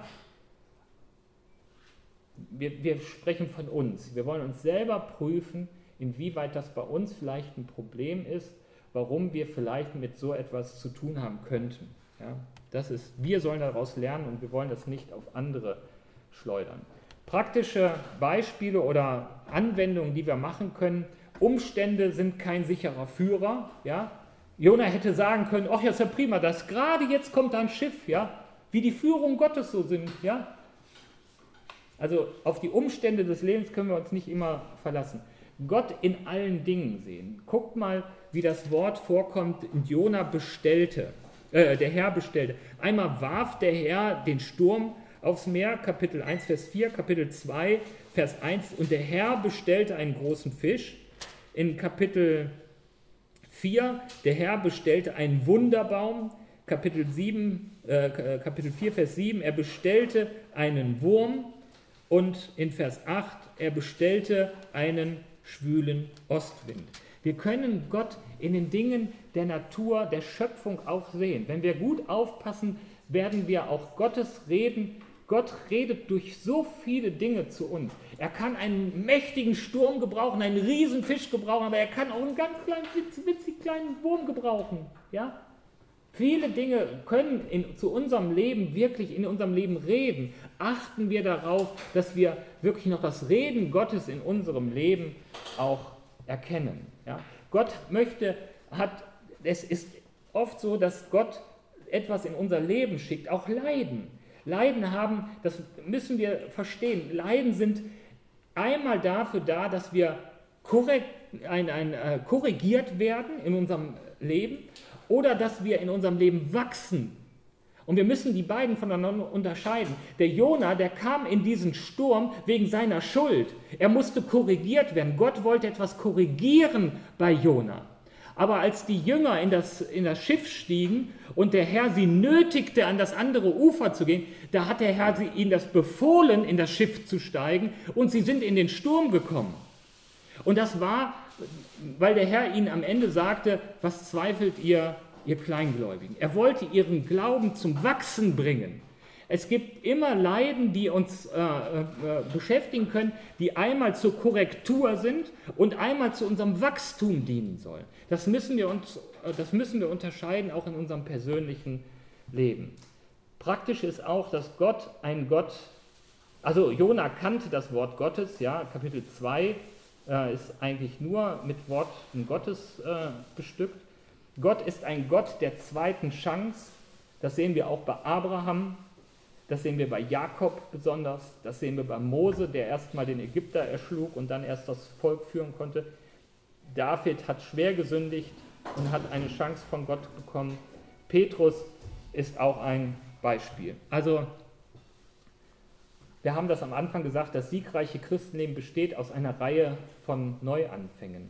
Wir sprechen von uns. Wir wollen uns selber prüfen, inwieweit das bei uns vielleicht ein Problem ist, warum wir vielleicht mit so etwas zu tun haben könnten. Ja? Wir sollen daraus lernen und wir wollen das nicht auf andere schleudern. Praktische Beispiele oder Anwendungen, die wir machen können. Umstände sind kein sicherer Führer. Ja? Jona hätte sagen können, ach ja, ist ja prima, gerade jetzt kommt da ein Schiff, ja? Wie die Führung Gottes so sind. Ja? Also auf die Umstände des Lebens können wir uns nicht immer verlassen. Gott in allen Dingen sehen. Guckt mal, wie das Wort vorkommt, Jona bestellte, der Herr bestellte. Einmal warf der Herr den Sturm aufs Meer, Kapitel 1, Vers 4, Kapitel 2, Vers 1, und der Herr bestellte einen großen Fisch. In Kapitel 4, der Herr bestellte einen Wunderbaum. Kapitel 4, Vers 7, er bestellte einen Wurm. Und in Vers 8, er bestellte einen schwülen Ostwind. Wir können Gott in den Dingen der Natur, der Schöpfung auch sehen. Wenn wir gut aufpassen, werden wir auch Gottes reden. Gott redet durch so viele Dinge zu uns. Er kann einen mächtigen Sturm gebrauchen, einen riesen Fisch gebrauchen, aber er kann auch einen ganz kleinen, winzig kleinen Wurm gebrauchen. Ja? Viele Dinge können zu unserem Leben, wirklich in unserem Leben reden. Achten wir darauf, dass wir wirklich noch das Reden Gottes in unserem Leben auch erkennen. Ja? Es ist oft so, dass Gott etwas in unser Leben schickt, auch Leiden. Leiden das müssen wir verstehen, Leiden sind einmal dafür da, dass wir korrigiert werden in unserem Leben oder dass wir in unserem Leben wachsen. Und wir müssen die beiden voneinander unterscheiden. Der Jona, der kam in diesen Sturm wegen seiner Schuld. Er musste korrigiert werden. Gott wollte etwas korrigieren bei Jona. Aber als die Jünger in das Schiff stiegen und der Herr sie nötigte, an das andere Ufer zu gehen, da hat der Herr ihnen das befohlen, in das Schiff zu steigen, und sie sind in den Sturm gekommen. Und das war, weil der Herr ihnen am Ende sagte, was zweifelt ihr Kleingläubigen? Er wollte ihren Glauben zum Wachsen bringen. Es gibt immer Leiden, die uns beschäftigen können, die einmal zur Korrektur sind und einmal zu unserem Wachstum dienen sollen. Das müssen wir unterscheiden, auch in unserem persönlichen Leben. Praktisch ist auch, dass Jona kannte das Wort Gottes, ja, Kapitel 2 ist eigentlich nur mit Worten Gottes bestückt. Gott ist ein Gott der zweiten Chance. Das sehen wir auch bei Abraham, das sehen wir bei Jakob besonders, das sehen wir bei Mose, der erstmal den Ägypter erschlug und dann erst das Volk führen konnte. David hat schwer gesündigt und hat eine Chance von Gott bekommen. Petrus ist auch ein Beispiel. Also, wir haben das am Anfang gesagt, das siegreiche Christenleben besteht aus einer Reihe von Neuanfängen.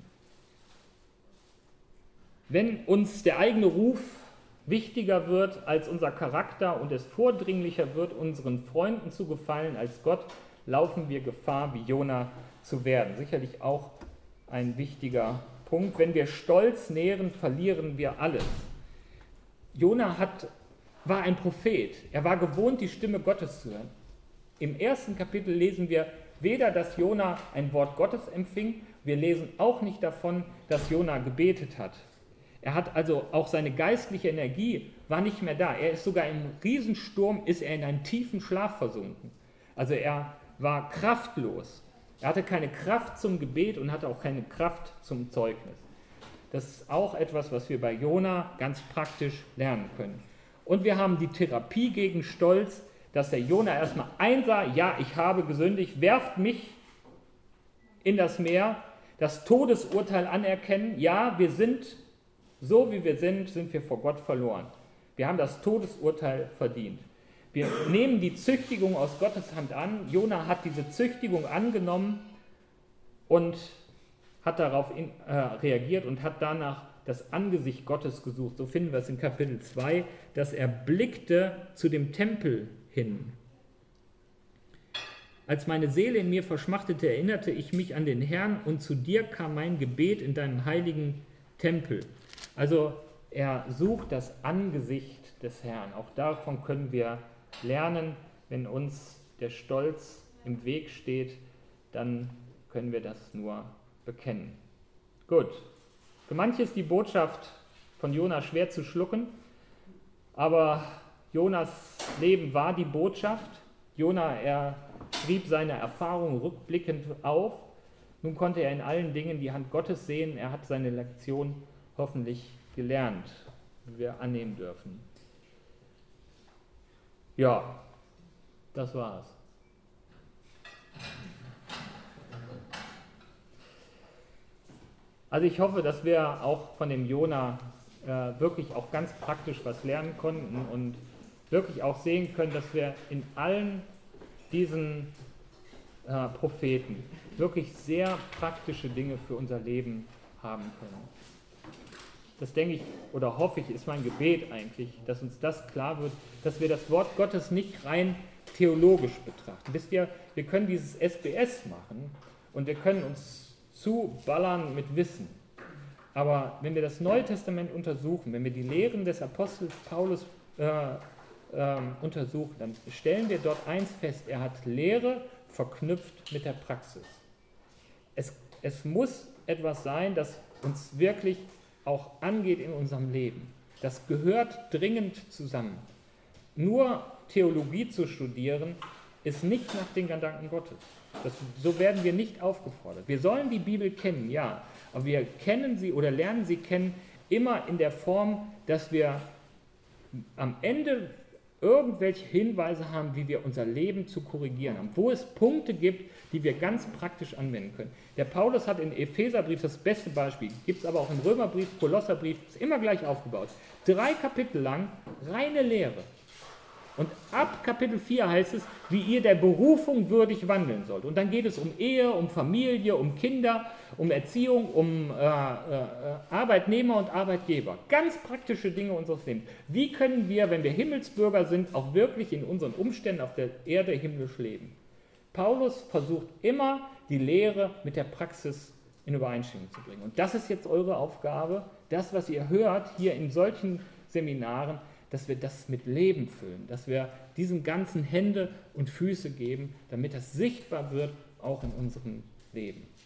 Wenn uns der eigene Ruf wichtiger wird als unser Charakter und es vordringlicher wird, unseren Freunden zu gefallen als Gott, laufen wir Gefahr, wie Jona zu werden. Sicherlich auch ein wichtiger Punkt. Wenn wir Stolz nähren, verlieren wir alles. Jona war ein Prophet. Er war gewohnt, die Stimme Gottes zu hören. Im ersten Kapitel lesen wir weder, dass Jona ein Wort Gottes empfing, wir lesen auch nicht davon, dass Jona gebetet hat. Er hat also auch seine geistliche Energie war nicht mehr da. Er ist sogar im Riesensturm, ist er in einen tiefen Schlaf versunken. Also er war kraftlos. Er hatte keine Kraft zum Gebet und hatte auch keine Kraft zum Zeugnis. Das ist auch etwas, was wir bei Jona ganz praktisch lernen können. Und wir haben die Therapie gegen Stolz, dass der Jona erstmal einsah, ja, ich habe gesündigt, werft mich in das Meer, das Todesurteil anerkennen, ja, wir sind So wie wir sind wir vor Gott verloren. Wir haben das Todesurteil verdient. Wir nehmen die Züchtigung aus Gottes Hand an. Jona hat diese Züchtigung angenommen und hat darauf reagiert und hat danach das Angesicht Gottes gesucht. So finden wir es in Kapitel 2, dass er blickte zu dem Tempel hin. Als meine Seele in mir verschmachtete, erinnerte ich mich an den Herrn und zu dir kam mein Gebet in deinen heiligen Tempel. Also er sucht das Angesicht des Herrn. Auch davon können wir lernen, wenn uns der Stolz im Weg steht, dann können wir das nur bekennen. Gut, für manche ist die Botschaft von Jona schwer zu schlucken, aber Jonas Leben war die Botschaft. Jona, er schrieb seine Erfahrungen rückblickend auf. Nun konnte er in allen Dingen die Hand Gottes sehen. Er hat seine Lektion hoffentlich gelernt, wie wir annehmen dürfen. Ja, das war's. Also ich hoffe, dass wir auch von dem Jona wirklich auch ganz praktisch was lernen konnten und wirklich auch sehen können, dass wir in allen diesen Propheten wirklich sehr praktische Dinge für unser Leben haben können. Das denke ich oder hoffe ich, ist mein Gebet eigentlich, dass uns das klar wird, dass wir das Wort Gottes nicht rein theologisch betrachten. Wisst ihr, wir können dieses SBS machen und wir können uns zuballern mit Wissen. Aber wenn wir das Neue Testament untersuchen, wenn wir die Lehren des Apostels Paulus untersuchen, dann stellen wir dort eins fest: Er hat Lehre verknüpft mit der Praxis. Es muss etwas sein, das uns wirklich auch angeht in unserem Leben. Das gehört dringend zusammen. Nur Theologie zu studieren, ist nicht nach den Gedanken Gottes. So werden wir nicht aufgefordert. Wir sollen die Bibel kennen, ja, aber wir kennen sie oder lernen sie kennen immer in der Form, dass wir am Ende irgendwelche Hinweise haben, wie wir unser Leben zu korrigieren haben, wo es Punkte gibt, die wir ganz praktisch anwenden können. Der Paulus hat im Epheserbrief das beste Beispiel, gibt es aber auch im Römerbrief, Kolosserbrief, ist immer gleich aufgebaut. 3 Kapitel lang reine Lehre. Und ab Kapitel 4 heißt es, wie ihr der Berufung würdig wandeln sollt. Und dann geht es um Ehe, um Familie, um Kinder, um Erziehung, um Arbeitnehmer und Arbeitgeber. Ganz praktische Dinge unseres Lebens. Wie können wir, wenn wir Himmelsbürger sind, auch wirklich in unseren Umständen auf der Erde himmlisch leben? Paulus versucht immer, die Lehre mit der Praxis in Übereinstimmung zu bringen. Und das ist jetzt eure Aufgabe, das, was ihr hört hier in solchen Seminaren, dass wir das mit Leben füllen, dass wir diesem Ganzen Hände und Füße geben, damit das sichtbar wird, auch in unserem Leben.